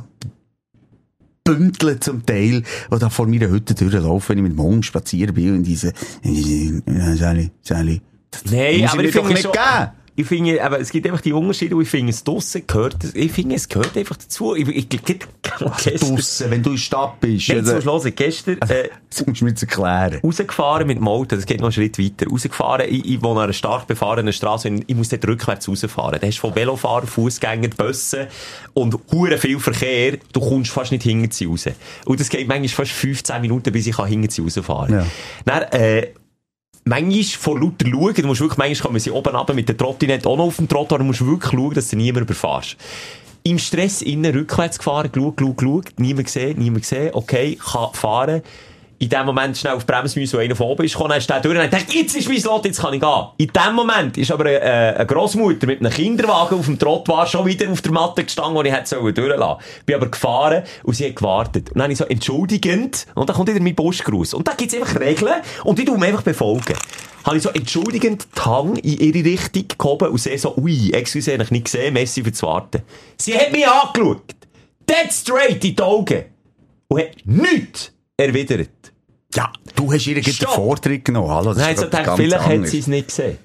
Bündel zum Teil, die da vor meiner Hütte durchlaufen, wenn ich mit dem Hund spazieren bin, und diese, äh, Sally, Sally. Nein, aber ich finde es schon... Geben. Ich finde, aber es gibt einfach die Unterschiede, und ich finde, es draussen gehört, ich finde, es gehört einfach dazu. Ich, ich, ich, ich draussen, wenn du in der Stadt bist. Nein, zum Schluss, gestern, äh, das musst du mir jetzt erklären. Rausgefahren mit dem Auto, das geht noch einen Schritt weiter. Rausgefahren, ich, ich wohne an einer stark befahrenen Straße, ich muss dort rückwärts rausfahren. Da hast du von Velofahrer, Fußgänger, Bussen und hure viel Verkehr, du kommst fast nicht hinter sie raus. Und das geht manchmal fast fünfzehn Minuten, bis ich hinter sie rausfahren kann. Ja. Dann, äh, manchmal vor lauter schauen, du musst wirklich, manchmal kommen sie oben runter mit der Trottinette auch noch auf dem Trottoir, du musst wirklich schauen, dass du niemand überfährst. Im Stress innen rückwärts gefahren, geschaut, geschaut, geschaut, niemand gesehen, niemand gesehen, okay, kann fahren. In dem Moment schnell auf die Bremse müssen, wo einer von oben ist gekommen, dann ist der durch, und dann dachte, jetzt ist mein Lot, jetzt kann ich gehen. In dem Moment ist aber eine, eine Grossmutter mit einem Kinderwagen auf dem Trottoir schon wieder auf der Matte gestanden, wo ich hätte durchlassen sollen. Bin aber gefahren, und sie hat gewartet. Und dann habe ich so, entschuldigend, und dann kommt wieder mein Buschgruß. Und da gibt's einfach Regeln, und die tun wir einfach befolgen. Habe ich so entschuldigend die Hand in ihre Richtung gehoben und sehe so, ui, excuse, habe ich nicht gesehen, merci fürs Warten. Sie hat mich angeschaut, dead straight in die Augen, und hat nichts erwidert. Ja, du hast ihr den Vortritt genommen. Hallo, das Nein, so gedacht, vielleicht hat sie es nicht gesehen.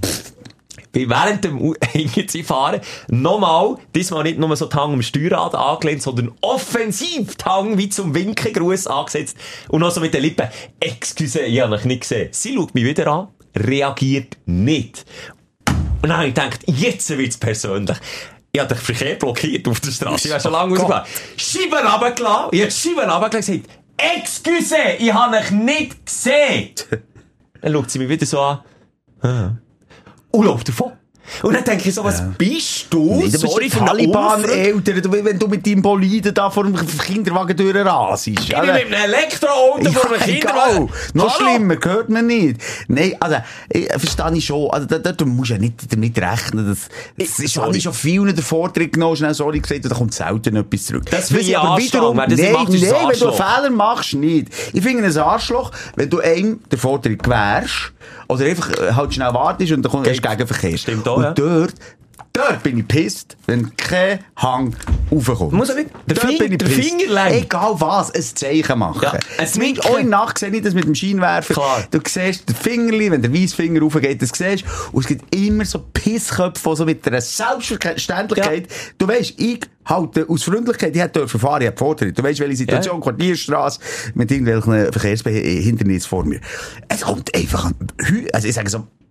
Bin während dem Hinterzifahren nochmal, diesmal nicht nur so die Hand am Steuerrad angelehnt, sondern offensiv die Hand wie zum Winkengruß angesetzt und noch so mit den Lippen, excuse, ich habe euch nicht gesehen. Sie schaut mich wieder an, reagiert nicht. Und dann habe ich gedacht, jetzt wird es persönlich. Ich habe den Verkehr blockiert auf der Straße. Ich war schon lange rausgegangen. Scheiben runtergelassen. Ich habe die Scheiben runtergelassen und gesagt, excuse, ich habe euch nicht gesehen. Dann schaut sie mich wieder so an. Ah. Und läuft davon. Und dann denke ich so, was ja. bist du? Nee, du Sorry bist Taliban-Eltern, wenn du mit deinem Boliden da vor dem Kinderwagen durchrasst. Ich bin mit einem Elektroauto vor dem Kinderwagen. Noch Hallo? Schlimmer, hört man nicht. Nein, also, ich, verstehe ich schon. Also, da, da, du musst ja nicht damit rechnen. Das, das ist schon, schon vielen den Vortritt genommen, schnell sorry gesagt, da kommt selten etwas zurück. Das will ich aber wiederum, nein, nein, macht, nein, wenn du einen Fehler machst, nicht. Ich finde ein Arschloch, wenn du einem den Vortritt gewährst, oder einfach halt schnell wartest und dann kommst du Gegenverkehr. Stimmt auch, und ja. dort, dort bin ich pisst, wenn kein Hang raufkommt. Muss er nicht der, Fing, bin ich der Finger lang. Egal was, ein Zeichen machen. Ja, es mit, auch in der Nacht sehe ich das mit dem Scheinwerfer. Klar. Du siehst den Fingerli, wenn der Weissfinger raufgeht, das siehst und es gibt immer so Pissköpfe, die so mit einer Selbstverständlichkeit, ja. Du weisst, ich halt, aus Freundlichkeit, ich hätte fahren, ich hätte Vortritt. Du weisst, welche Situation, ja. Quartierstrasse, mit irgendwelchen Verkehrshindernissen vor mir. Es kommt einfach, also ich sage so,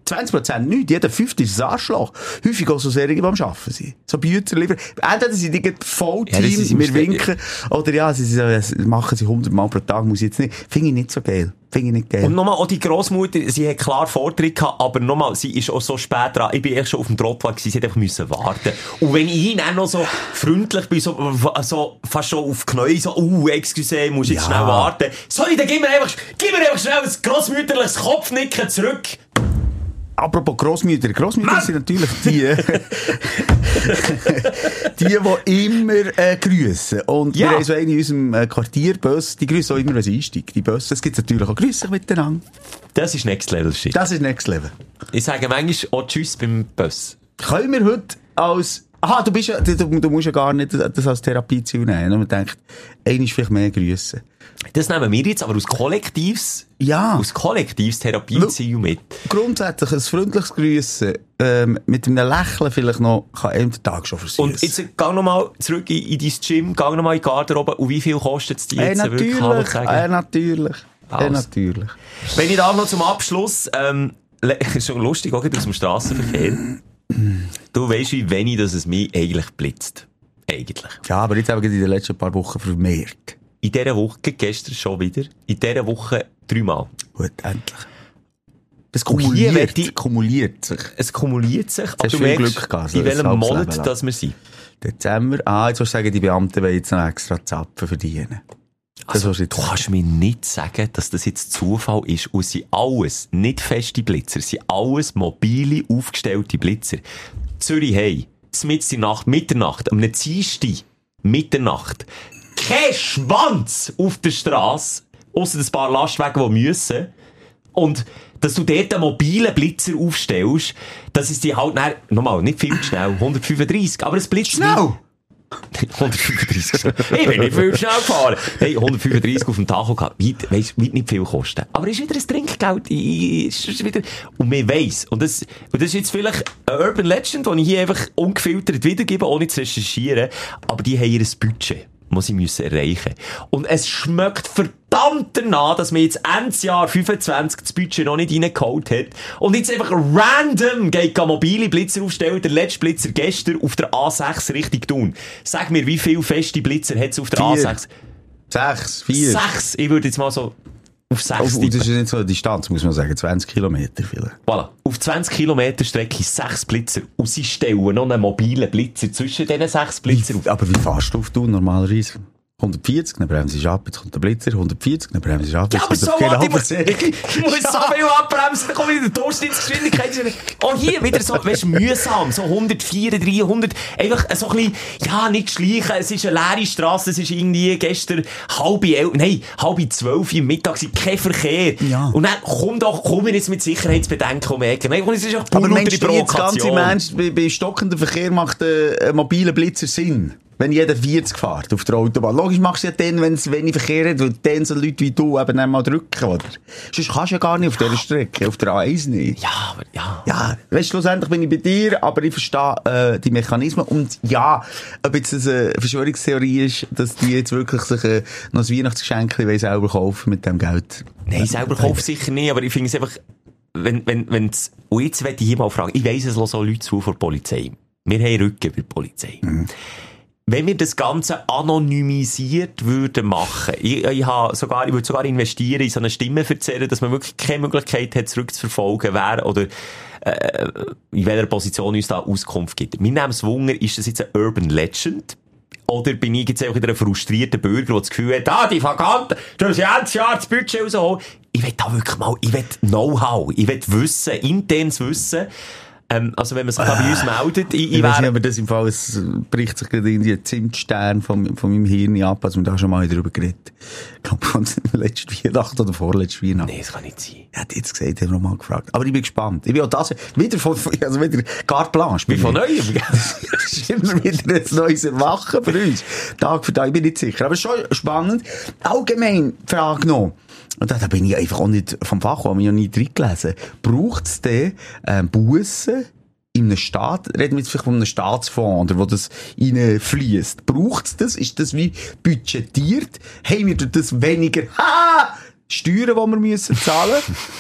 zwanzig Prozent nichts. Jeder fünfte ist ein Arschloch. Häufig auch so Serien, die am Arbeiten sind. So Bützer liefern. Entweder sind die Vollteam, ja, wir winken, oder ja, sie, sie machen sie hundert Mal pro Tag, muss ich jetzt nicht. Finde ich nicht so geil. Finde ich nicht geil. Und nochmal, auch die Grossmutter, sie hat klar Vortritt gehabt, aber nochmal, sie ist auch so spät dran. Ich bin echt schon auf dem Trottoir gewesen, sie hat einfach müssen warten. Und wenn ich ihnen auch noch so freundlich bin, so, so fast schon auf Knie, so, uh, excuse, muss ich jetzt ja. schnell warten. Sorry, dann gib mir einfach, gib mir einfach schnell ein grossmütterliches Kopfnicken zurück. Apropos Grossmütter. Grossmütter sind natürlich die, die, die immer äh, grüssen. Und ja. wir haben so eine in unserem äh, Quartier, Böss, die grüssen auch immer, wenn sie einsteigt. Die Böss, es gibt natürlich auch Grüsse miteinander. Das ist Next Level Shit. Das ist Next Level. Ich sage manchmal auch Tschüss beim Böss. Können wir heute als... Aha, du bist ja, du, du musst ja gar nicht das als Therapieziel nehmen. Und man denkt, einer ist vielleicht mehr grüssen. Das nehmen wir jetzt aber aus Kollektivs, ja. aus Kollektivs Therapieziel mit. Grundsätzlich ein freundliches Grüssen, ähm, mit einem Lächeln vielleicht noch, kann einem den Tag schon versüßen. Und jetzt geh noch mal zurück in, in dein Gym, geh noch mal in die Garderobe, und wie viel kostet es dir äh, jetzt natürlich, wirklich, kann äh, natürlich, also. äh, natürlich. Wenn ich da noch zum Abschluss, ähm, schon lustig, auch aus dem Strassenverkehr. Du weisst, wie wenig dass es mich eigentlich blitzt. Eigentlich. Ja, aber jetzt haben wir in den letzten paar Wochen vermehrt. In dieser Woche, gestern schon wieder, in dieser Woche dreimal. Gut, endlich. Das kumuliert, ich, kumuliert sich. Es kumuliert sich, aber du merkst, Glück gehabt, in welchem Monat das wir sind. Dezember. Ah, jetzt willst du sagen, die Beamten wollen jetzt noch extra Zapfen verdienen. Also, du kannst mir nicht sagen, dass das jetzt Zufall ist. Und es sind alles nicht feste Blitzer. Es sind alles mobile, aufgestellte Blitzer. Zürich, hey, mitten in der Nacht, Mitternacht, am Dienstag, Mitternacht, kein Schwanz auf der Straße, ausser ein paar Lastwagen, die müssen. Und dass du dort einen mobilen Blitzer aufstellst, das ist die halt, nein, nochmal, nicht viel zu schnell, hundertfünfunddreißig, aber es blitzt schnell! hundertfünfunddreißig. Ich bin nicht viel schnell gefahren. Hey, hundertfünfunddreißig auf dem Tacho gehabt. Weit, weiss, weit nicht viel kosten. Aber es ist wieder ein Trinkgeld. Ist wieder, und man weiss. Und das, und das ist jetzt vielleicht eine Urban Legend, die ich hier einfach ungefiltert wiedergebe, ohne zu recherchieren. Aber die haben ihr Budget, das sie müssen erreichen. Und es schmeckt verdammt danach, dass man jetzt Endjahr fünfundzwanzig das Budget noch nicht reingeholt hat. Und jetzt einfach random geht mobile Blitzer aufstellen. Der letzte Blitzer gestern auf der A sechs Richtung Thun. Sag mir, wie viele feste Blitzer hat es auf der vier. A sechs? Sechs, vier. Sechs. Ich würde jetzt mal so auf sechs auf, das ist nicht so eine Distanz, muss man sagen. zwanzig Kilometer vielleicht. Voilà. Auf zwanzig Kilometer Strecke sechs Blitzer. Und sie stellen noch einen mobilen Blitzer zwischen diesen sechs Blitzer auf. Aber wie fährst du auf Thun normalerweise? hundertvierzig, dann bremsen sie ab, jetzt kommt der Blitzer, hundertvierzig, dann bremsen sie ab, jetzt ja, aber kommt so der was, ich, ich, ich muss ja. so viel abbremsen, dann komme ich in der Durchschnittsgeschwindigkeit. Oh, hier wieder so, weißt du, mühsam, so hundertvierunddreißig, dreihundert, einfach so ein bisschen, ja, nicht schleichen, es ist eine leere Strasse, es ist irgendwie gestern halb elf, nein, halb zwölf im Mittag, kein Verkehr. Ja. Und dann komm doch, komm jetzt mit Sicherheitsbedenken um die Ecke. Nein, es ist auch aber Mensch, jetzt ganze Mensch, bei, bei stockendem Verkehr macht äh, ein mobiler Blitzer Sinn. Wenn jeder vierzig fährt auf der Autobahn. Logisch machst du ja dann, wenn es wenig Verkehr hat, weil dann so Leute wie du eben dann mal drücken, oder? Sonst kannst du ja gar nicht auf dieser Strecke, auf der A eins nicht. Ja, aber ja. Ja, weißt du, schlussendlich bin ich bei dir, aber ich verstehe äh, die Mechanismen. Und ja, ob jetzt das eine Verschwörungstheorie ist, dass die jetzt wirklich sich äh, noch ein Weihnachtsgeschenk selber kaufen mit dem Geld. Nein, selber kaufen sicher nicht, aber ich finde es einfach, wenn, wenn, wenn's, und jetzt möchte ich hier mal fragen, ich weiss, es lassen Leute zu von der Polizei. Wir haben Rücken bei der Polizei. Mhm. Wenn wir das Ganze anonymisiert würden machen, ich, ich, habe sogar, ich würde sogar investieren in so eine Stimmenverzerrer, dass man wirklich keine Möglichkeit hat, zurückzuverfolgen, wer oder äh, in welcher Position uns da Auskunft gibt. Mir nimmt es Wunder, ist das jetzt eine Urban Legend? Oder bin ich jetzt auch wieder ein frustrierter Bürger, der das Gefühl hat, ah, die Vakanten, du hast ja jedes Jahr das Budget rausholen. Ich will da wirklich mal, ich will Know-how, ich will Wissen, internes Wissen. Ähm, also wenn man sich da bei uns meldet, ich, ich, ich weiß nicht, aber das im Fall, es bricht sich gerade in die Zimtstern von, von meinem Hirn ab, also wir da schon mal darüber geredet. Ich glaube, von letzten Weihnachten oder vorletzten Weihnachten. Nee, das kann nicht sein. Er hat jetzt gesagt, haben wir noch mal gefragt. Aber ich bin gespannt. Ich bin auch das, wieder von, also wieder Carte Blanche. Wie von neuem. Das ist immer wieder ein neues Erwachen für uns. Tag für Tag, ich bin nicht sicher. Aber es ist schon spannend. Allgemein, Frage noch. Und da, da bin ich einfach auch nicht vom Fach, habe ich ja nie drin gelesen. Braucht es denn ähm, Bussen in einem Staat? Reden wir jetzt vielleicht von einem Staatsfonds, oder wo das reinfliesst. Braucht es das? Ist das wie budgetiert? Haben wir das weniger? Ha! die Steuern, die wir müssen zahlen?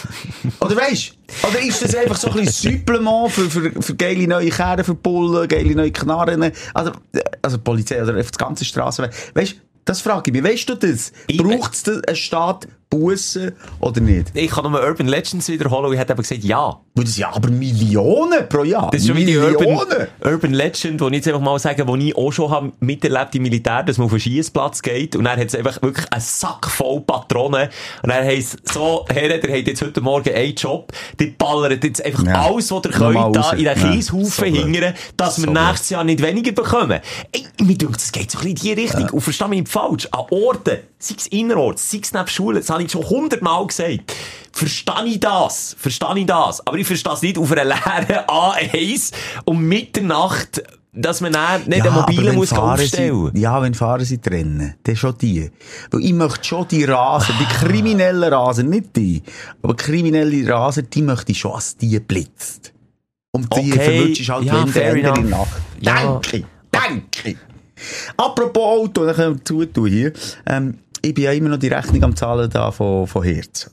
Oder weisst, oder ist das einfach so ein bisschen Supplement für, für, für geile neue Kehren, für Bullen, geile neue Knarren? Also, also Polizei oder einfach das ganze Strassen. Weisst, das frage ich mich. Weisst du das? Braucht es einen Staat Bussen oder nicht? Ich kann nur Urban Legends wiederholen und ich hätte eben gesagt, ja. Das ist ja aber Millionen pro Jahr. Das ist schon wie die Urban, Urban Legend, wo ich jetzt einfach mal sagen, wo ich auch schon habe miterlebt im Militär, dass man auf einen Schiessplatz geht und dann hat es einfach wirklich einen Sack voll Patronen und dann heisst es so, Herren, ihr habt jetzt heute Morgen einen Job, die ballert jetzt einfach ja. alles, was ihr könnt, da in den Kieshaufen ja. so hingern, dass so wir nächstes Jahr nicht weniger bekommen. Ey, mir denkt, das geht so ein bisschen in die Richtung. Ja. Und versteh mich nicht falsch, an Orten, sei es innerorts, sei es neben Schulen, das habe ich schon hundertmal gesagt. Verstehe ich das? Verstehe ich das? Aber ich verstehe es nicht auf einer leeren A eins um Mitternacht, dass man dann nicht ja, den mobilen muss aufstellen. Sie, ja, wenn Fahrer sie trennen, dann schon die. Weil ich möchte schon die Rasen, die kriminellen Rasen, nicht die, aber kriminelle Rasen, die möchte ich schon, als die blitzt. Und die okay. verwünscht ist halt, ja, wenn der in der Nacht. Ja. Danke, danke. Apropos Auto, dann können wir zutun hier. Ähm, ich bin ja immer noch die Rechnung am Zahlen da von, von Herz.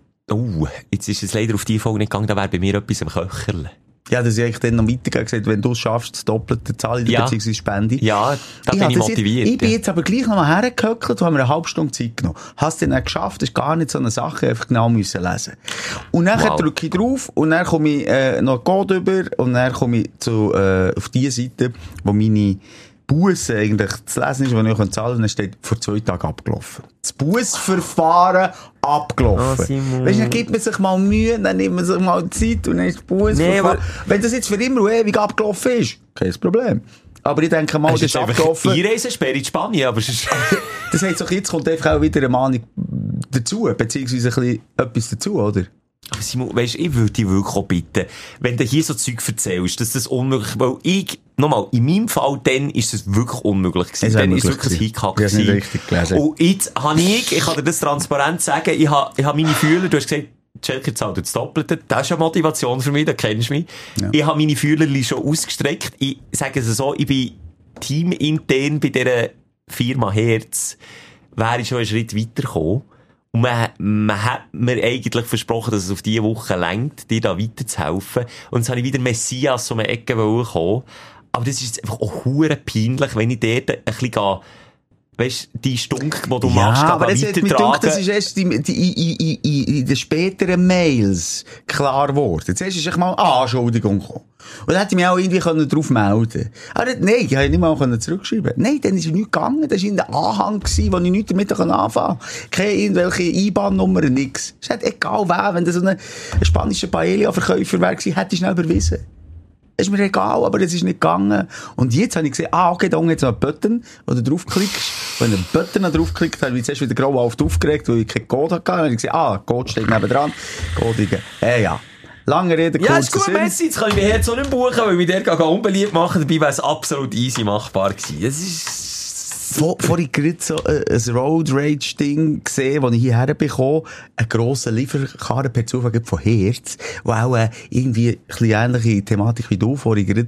Oh, jetzt ist es leider auf die Folge nicht gegangen, da wäre bei mir etwas im Köcherle. Ja, das ist eigentlich dann noch weitergegangen gesagt, wenn du es schaffst, das Doppelte zahle ich dir, ja. beziehungsweise Spende. Ja, da ich bin ich motiviert. Jetzt, ich bin ja. jetzt aber gleich noch mal hergehöckelt und haben mir eine halbe Stunde Zeit genommen. Hast du dann geschafft, das ist gar nicht so eine Sache, einfach genau müssen lesen. Und dann wow. drücke ich drauf und dann komme ich äh, noch einen Code über und dann komme ich zu, äh, auf die Seite, wo meine Busse eigentlich zu lesen ist, wenn ich auch zahlen kann, dann steht vor zwei Tagen abgelaufen. Das Bussverfahren abgelaufen. Oh, weißt du, dann gibt man sich mal Mühe, dann nimmt man sich mal Zeit und dann ist das Bussverfahren. Nee, wenn das jetzt für immer und ewig abgelaufen ist, kein Problem. Aber ich denke mal, das ist abgelaufen. Einreisesperre in Spanien, aber es ist... Das heißt doch, jetzt kommt einfach auch wieder eine Mahnung dazu, beziehungsweise ein bisschen etwas dazu, oder? Aber Simon, weisst, ich würde dich wirklich auch bitten, wenn du hier so Zeug erzählst, dass das unmöglich, weil ich, nochmal, in meinem Fall, dann ist es wirklich unmöglich gewesen. Dann ist es wirklich ein Hickhack gewesen. Ich habe nicht richtig gelesen. Und jetzt habe ich, ich kann dir das transparent sagen, ich habe, ich habe meine Fühler, du hast gesagt, Schelker zahlt das Doppelte, das ist eine Motivation für mich, da kennst du mich. Ja. Ich habe meine Fühler schon ausgestreckt. Ich sage es so, ich bin teamintern bei dieser Firma Herz, wäre ich schon einen Schritt weitergekommen. Und man, man hat mir eigentlich versprochen, dass es auf diese Woche reicht, dir da weiterzuhelfen. Und jetzt habe ich wieder Messias um eine Ecke kommen. Aber das ist jetzt einfach auch hure peinlich, wenn ich dort ein bisschen gehe, weisst, die Stunk, die du ja, machst, aber das, weitertragen. Das ist erst die, die, in, in, in, in den späteren Mails klar geworden. Jetzt ist es mal ah, Entschuldigung gekommen. Und dann hätte ich mich auch irgendwie darauf melden können. Aber nein, ich konnte nicht mal zurückschreiben. Nein, dann ist es nichts gegangen. Das war in der Anhang, wo ich nichts damit anfangen konnte. Keine irgendwelche I B A N-Nummern, nix. Es ist egal wer, wenn das so ein, ein spanischer Paella-Verkäufer wäre, hätte ich schnell überwiesen. Das ist mir egal, aber das ist nicht gegangen. Und jetzt habe ich gesehen, ah, okay, da unten jetzt noch einen Button, wo du draufklickst. Wenn du einen Button noch draufklickt, habe ich zuerst wieder grau auf aufgeregt, weil ich keinen Code hatte. Dann habe ich gesehen, ah, Code steht nebendran. Code, äh, ja. Lange Rede, kurzer Ja, ist gut, Messi, jetzt kann ich mich jetzt auch nicht buchen, weil ich mich der unbeliebt machen. Dabei wäre es absolut easy machbar gewesen. Das ist... Vor, vorhin gerade so äh, ein Road Rage Ding gesehen, das ich hierher bekomme. Einen grossen Lieferkarren per Zufall von Herz, wo auch äh, irgendwie ein bisschen ähnliche Thematik wie du vorhin gerade,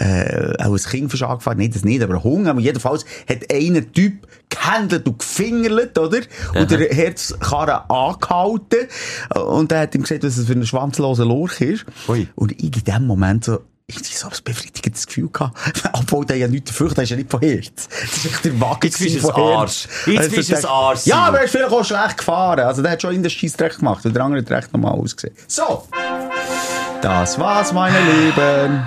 äh, auch ein Kind für angefahren. Nein, das nicht, aber ein Hunger. Aber jedenfalls hat einer Typ gehandelt und gefingert, oder? Aha. Und der Herzkarren angehalten. Und der hat ihm gesagt, was es für ein schwanzloser Lurch ist. Ui. Und ich in dem Moment so, ich hatte so ein befriedigendes Gefühl gehabt. Obwohl der ja nichts dafür, der ist ja nicht von Herz. Das ist echt der Wagen von Herz. Jetzt bist du ein Arsch. Jetzt bist du ein Arsch. Ja, aber er ist vielleicht auch schlecht gefahren. Also der hat schon in den Scheissdreck gemacht. Und der andere hat recht normal ausgesehen. So. Das war's, meine Lieben.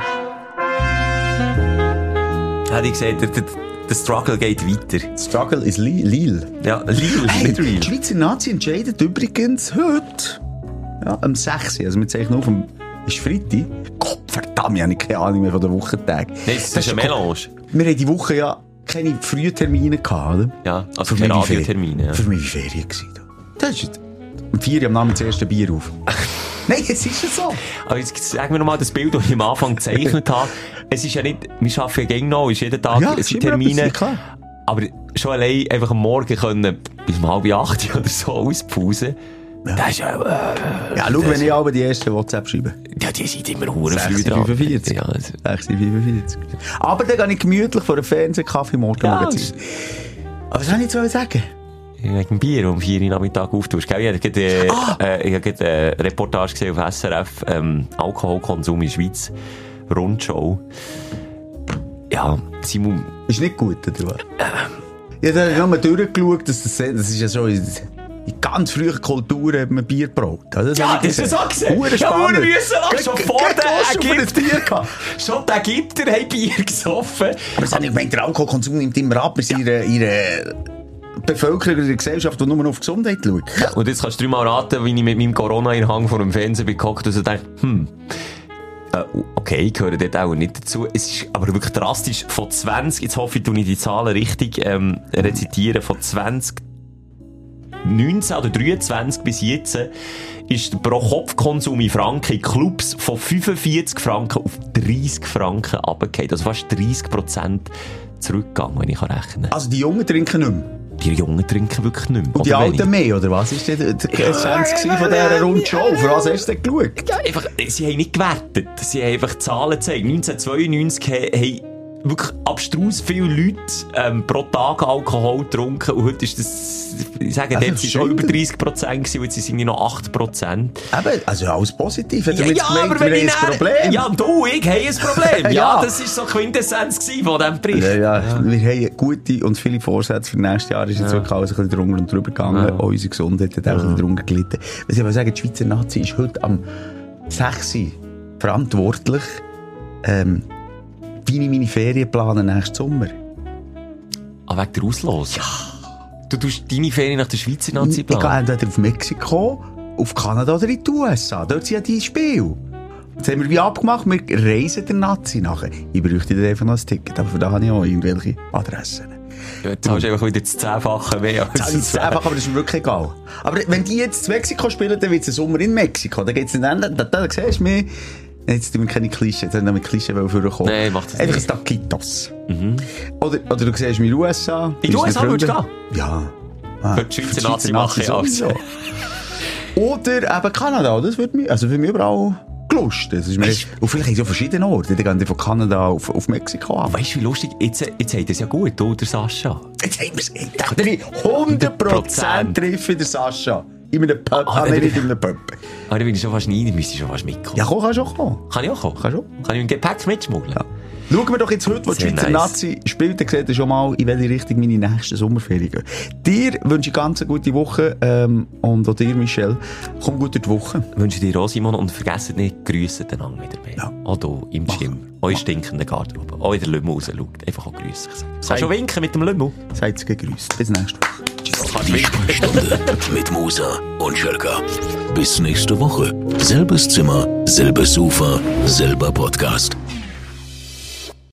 Hätte ich gesagt, der, der, der Struggle geht weiter. Struggle ist Lil. Ja, Lil, hey, nicht real. Die Schweizer Nazi entscheidet übrigens heute, ja, am sechs. Also wir zeichnen auf, am ist Freitag. Gott verdammt, ich habe keine Ahnung mehr von den Wochentagen. Nein, das, das ist ein Melange. Wir haben die Woche ja keine Frühtermine gehabt, oder? Ja, also keine Radiotermine. Ja. Für mich war Ferien gewesen. Das ist um vier Uhr am Nachmittag das erste Bier auf. Nein, es ist ja so. Aber jetzt sagen wir nochmal das Bild, das ich am Anfang gezeichnet habe. Es ist ja nicht, wir arbeiten ja gegen noch, ist jeden Tag ja, sind Termine. Klar. Aber schon allein einfach am Morgen können bis um halb acht oder so auspausen. Ja. Das ist ja, äh, ja, schau, wenn ich aber die ersten WhatsApp schreibe. Ja, die sind immer hure früh dran. fünfundvierzig. Ja, also. sechs Uhr fünfundvierzig. Aber dann gehe ich gemütlich vor einem Fernsehkaffee morgen ja, morgen. Aber was soll ich jetzt sagen? Wegen Bier, das um vier Uhr Nachmittag auftust. Ich habe gerade äh, ah. äh, ich hab gerade eine Reportage gesehen auf S R F, ähm, Alkoholkonsum in der Schweiz, Rundschau. Ja, Simon... Ist nicht gut, oder was? Äh. Ich habe nochmal durchgeschaut, dass das, das ist ja so... In ganz frühen Kulturen hat man Bier gebraut. Das ja, das ist auch gesehen. Hure ja, spannend. Ja, schon vor den Ägyptern. Schon die Ägypter haben Bier gesoffen. Aber ich meine, der Alkoholkonsum nimmt immer ab. Wir sind ja. in ihrer Bevölkerung, in der Gesellschaft, die nur auf Gesundheit schaut. Ja. Und jetzt kannst du dreimal raten, wie ich mit meinem Corona-Inhang vor dem Fernseher bin gehockt und so denke, hm, äh, okay, ich gehöre dort auch nicht dazu. Es ist aber wirklich drastisch. Von zwanzig, jetzt hoffe ich, dass ich die Zahlen richtig ähm, rezitieren, von zwanzig neunzehn oder dreiundzwanzig bis jetzt ist der Pro-Kopf-Konsum in Franken in Clubs von fünfundvierzig Franken auf dreissig Franken runtergefallen. Also fast dreissig Prozent zurückgegangen, wenn ich rechnen kann. Also die Jungen trinken nicht mehr? Die Jungen trinken wirklich nicht mehr. Und die Alten mehr, oder was? Ist der, der Essenz ja, von dieser Rundschau? Für was hast du denn geschaut? Ja, einfach, sie haben nicht gewertet. Sie haben einfach Zahlen gezeigt. neunzehnhundertzweiundneunzig haben wirklich abstrus viele Leute ähm, pro Tag Alkohol getrunken und heute ist das, ich sage, also dort sind schon über dreissig Prozent gewesen und jetzt sind nur noch acht Prozent. Eben, also alles positiv. Hat ja, ja, gemeint, aber wenn ich ein Problem. Ja, du, ich habe ein Problem. ja, ja, das war so Quintessenz von diesem Bericht. Ja, ja. ja, wir haben gute und viele Vorsätze für nächstes Jahr. Ist jetzt ja. wirklich alles ein bisschen drunter und drüber gegangen. Ja. Auch unsere Gesundheit hat auch ja. ein bisschen drunter gelitten. Was ich aber sagen, die Schweizer Nazi ist heute am sechs verantwortlich, ähm, wie ich meine Ferien plane nächsten Sommer. Ah, wegen der Auslosung? Ja. Du tust deine Ferien nach der Schweizer Nazi planen? Ich gehe entweder auf Mexiko, auf Kanada oder in die U S A. Dort sind ja die Spiele. Jetzt haben wir wie abgemacht, wir reisen der Nazi nachher. Ich bräuchte dann einfach noch ein Ticket, aber für da habe ich auch irgendwelche Adressen. Ja, jetzt hast du einfach wieder das Zehnfache mehr. Das ist Zehnfache, aber das ist wirklich egal. Aber wenn die jetzt in Mexiko spielen, dann wird es ein Sommer in Mexiko. Dann geht es nicht ändern. Da, da siehst du mich. Jetzt tun wir keine Klischee, jetzt haben wir mit Klischee vorkommen. Nein, macht das einfach nicht. Einfach ein Taquitos. Mhm. Oder, oder du siehst mich in den U S A. In den U S A würdest du gehen? Ja. Ah, für die Schweizer Nazi machen, ja. Also. Oder eben Kanada, das würde mich, also für mich überall gelustet. Das ist mir, und vielleicht in so verschiedenen Orten. Die gehen die von Kanada auf, auf Mexiko an. Weißt du, wie lustig? Jetzt, jetzt hat es ja gut, du, der Sascha. Jetzt haben wir es. Ich dachte, hundert Prozent treffe der Sascha. In einem Pub, ah, nicht in einem Pub. Aber da bin ich schon fast rein, da müsste ich schon fast mitkommen. Ja, komm, kannst du auch kommen. Kann ich auch kommen? Kannst du auch. Kann ich im Gepäck mitschmuggeln? Ja. Schauen wir doch jetzt heute, wo die Schweizer nice. Nazi spielt, dann seht ihr schon mal, in welche Richtung meine nächsten Sommerferien gehen. Dir wünsche ich ganz eine gute Woche, ähm, und auch dir, Michel, komm gut durch die Woche. Ich wünsche dir auch, Simon, und vergesst nicht, grüssen den Ang wieder mehr. Ja. Auch hier, im Gym, auch in stinkenden Garderobe, auch in der Lümmel raus schaut, einfach auch grüssen. Kannst du schon winken mit dem Lümmel? Seid gegrüßt. Bis nächste Woche. Die Sprechstunde mit Musa und Schelka. Bis nächste Woche. Selbes Zimmer, selbes Sofa, selber Podcast.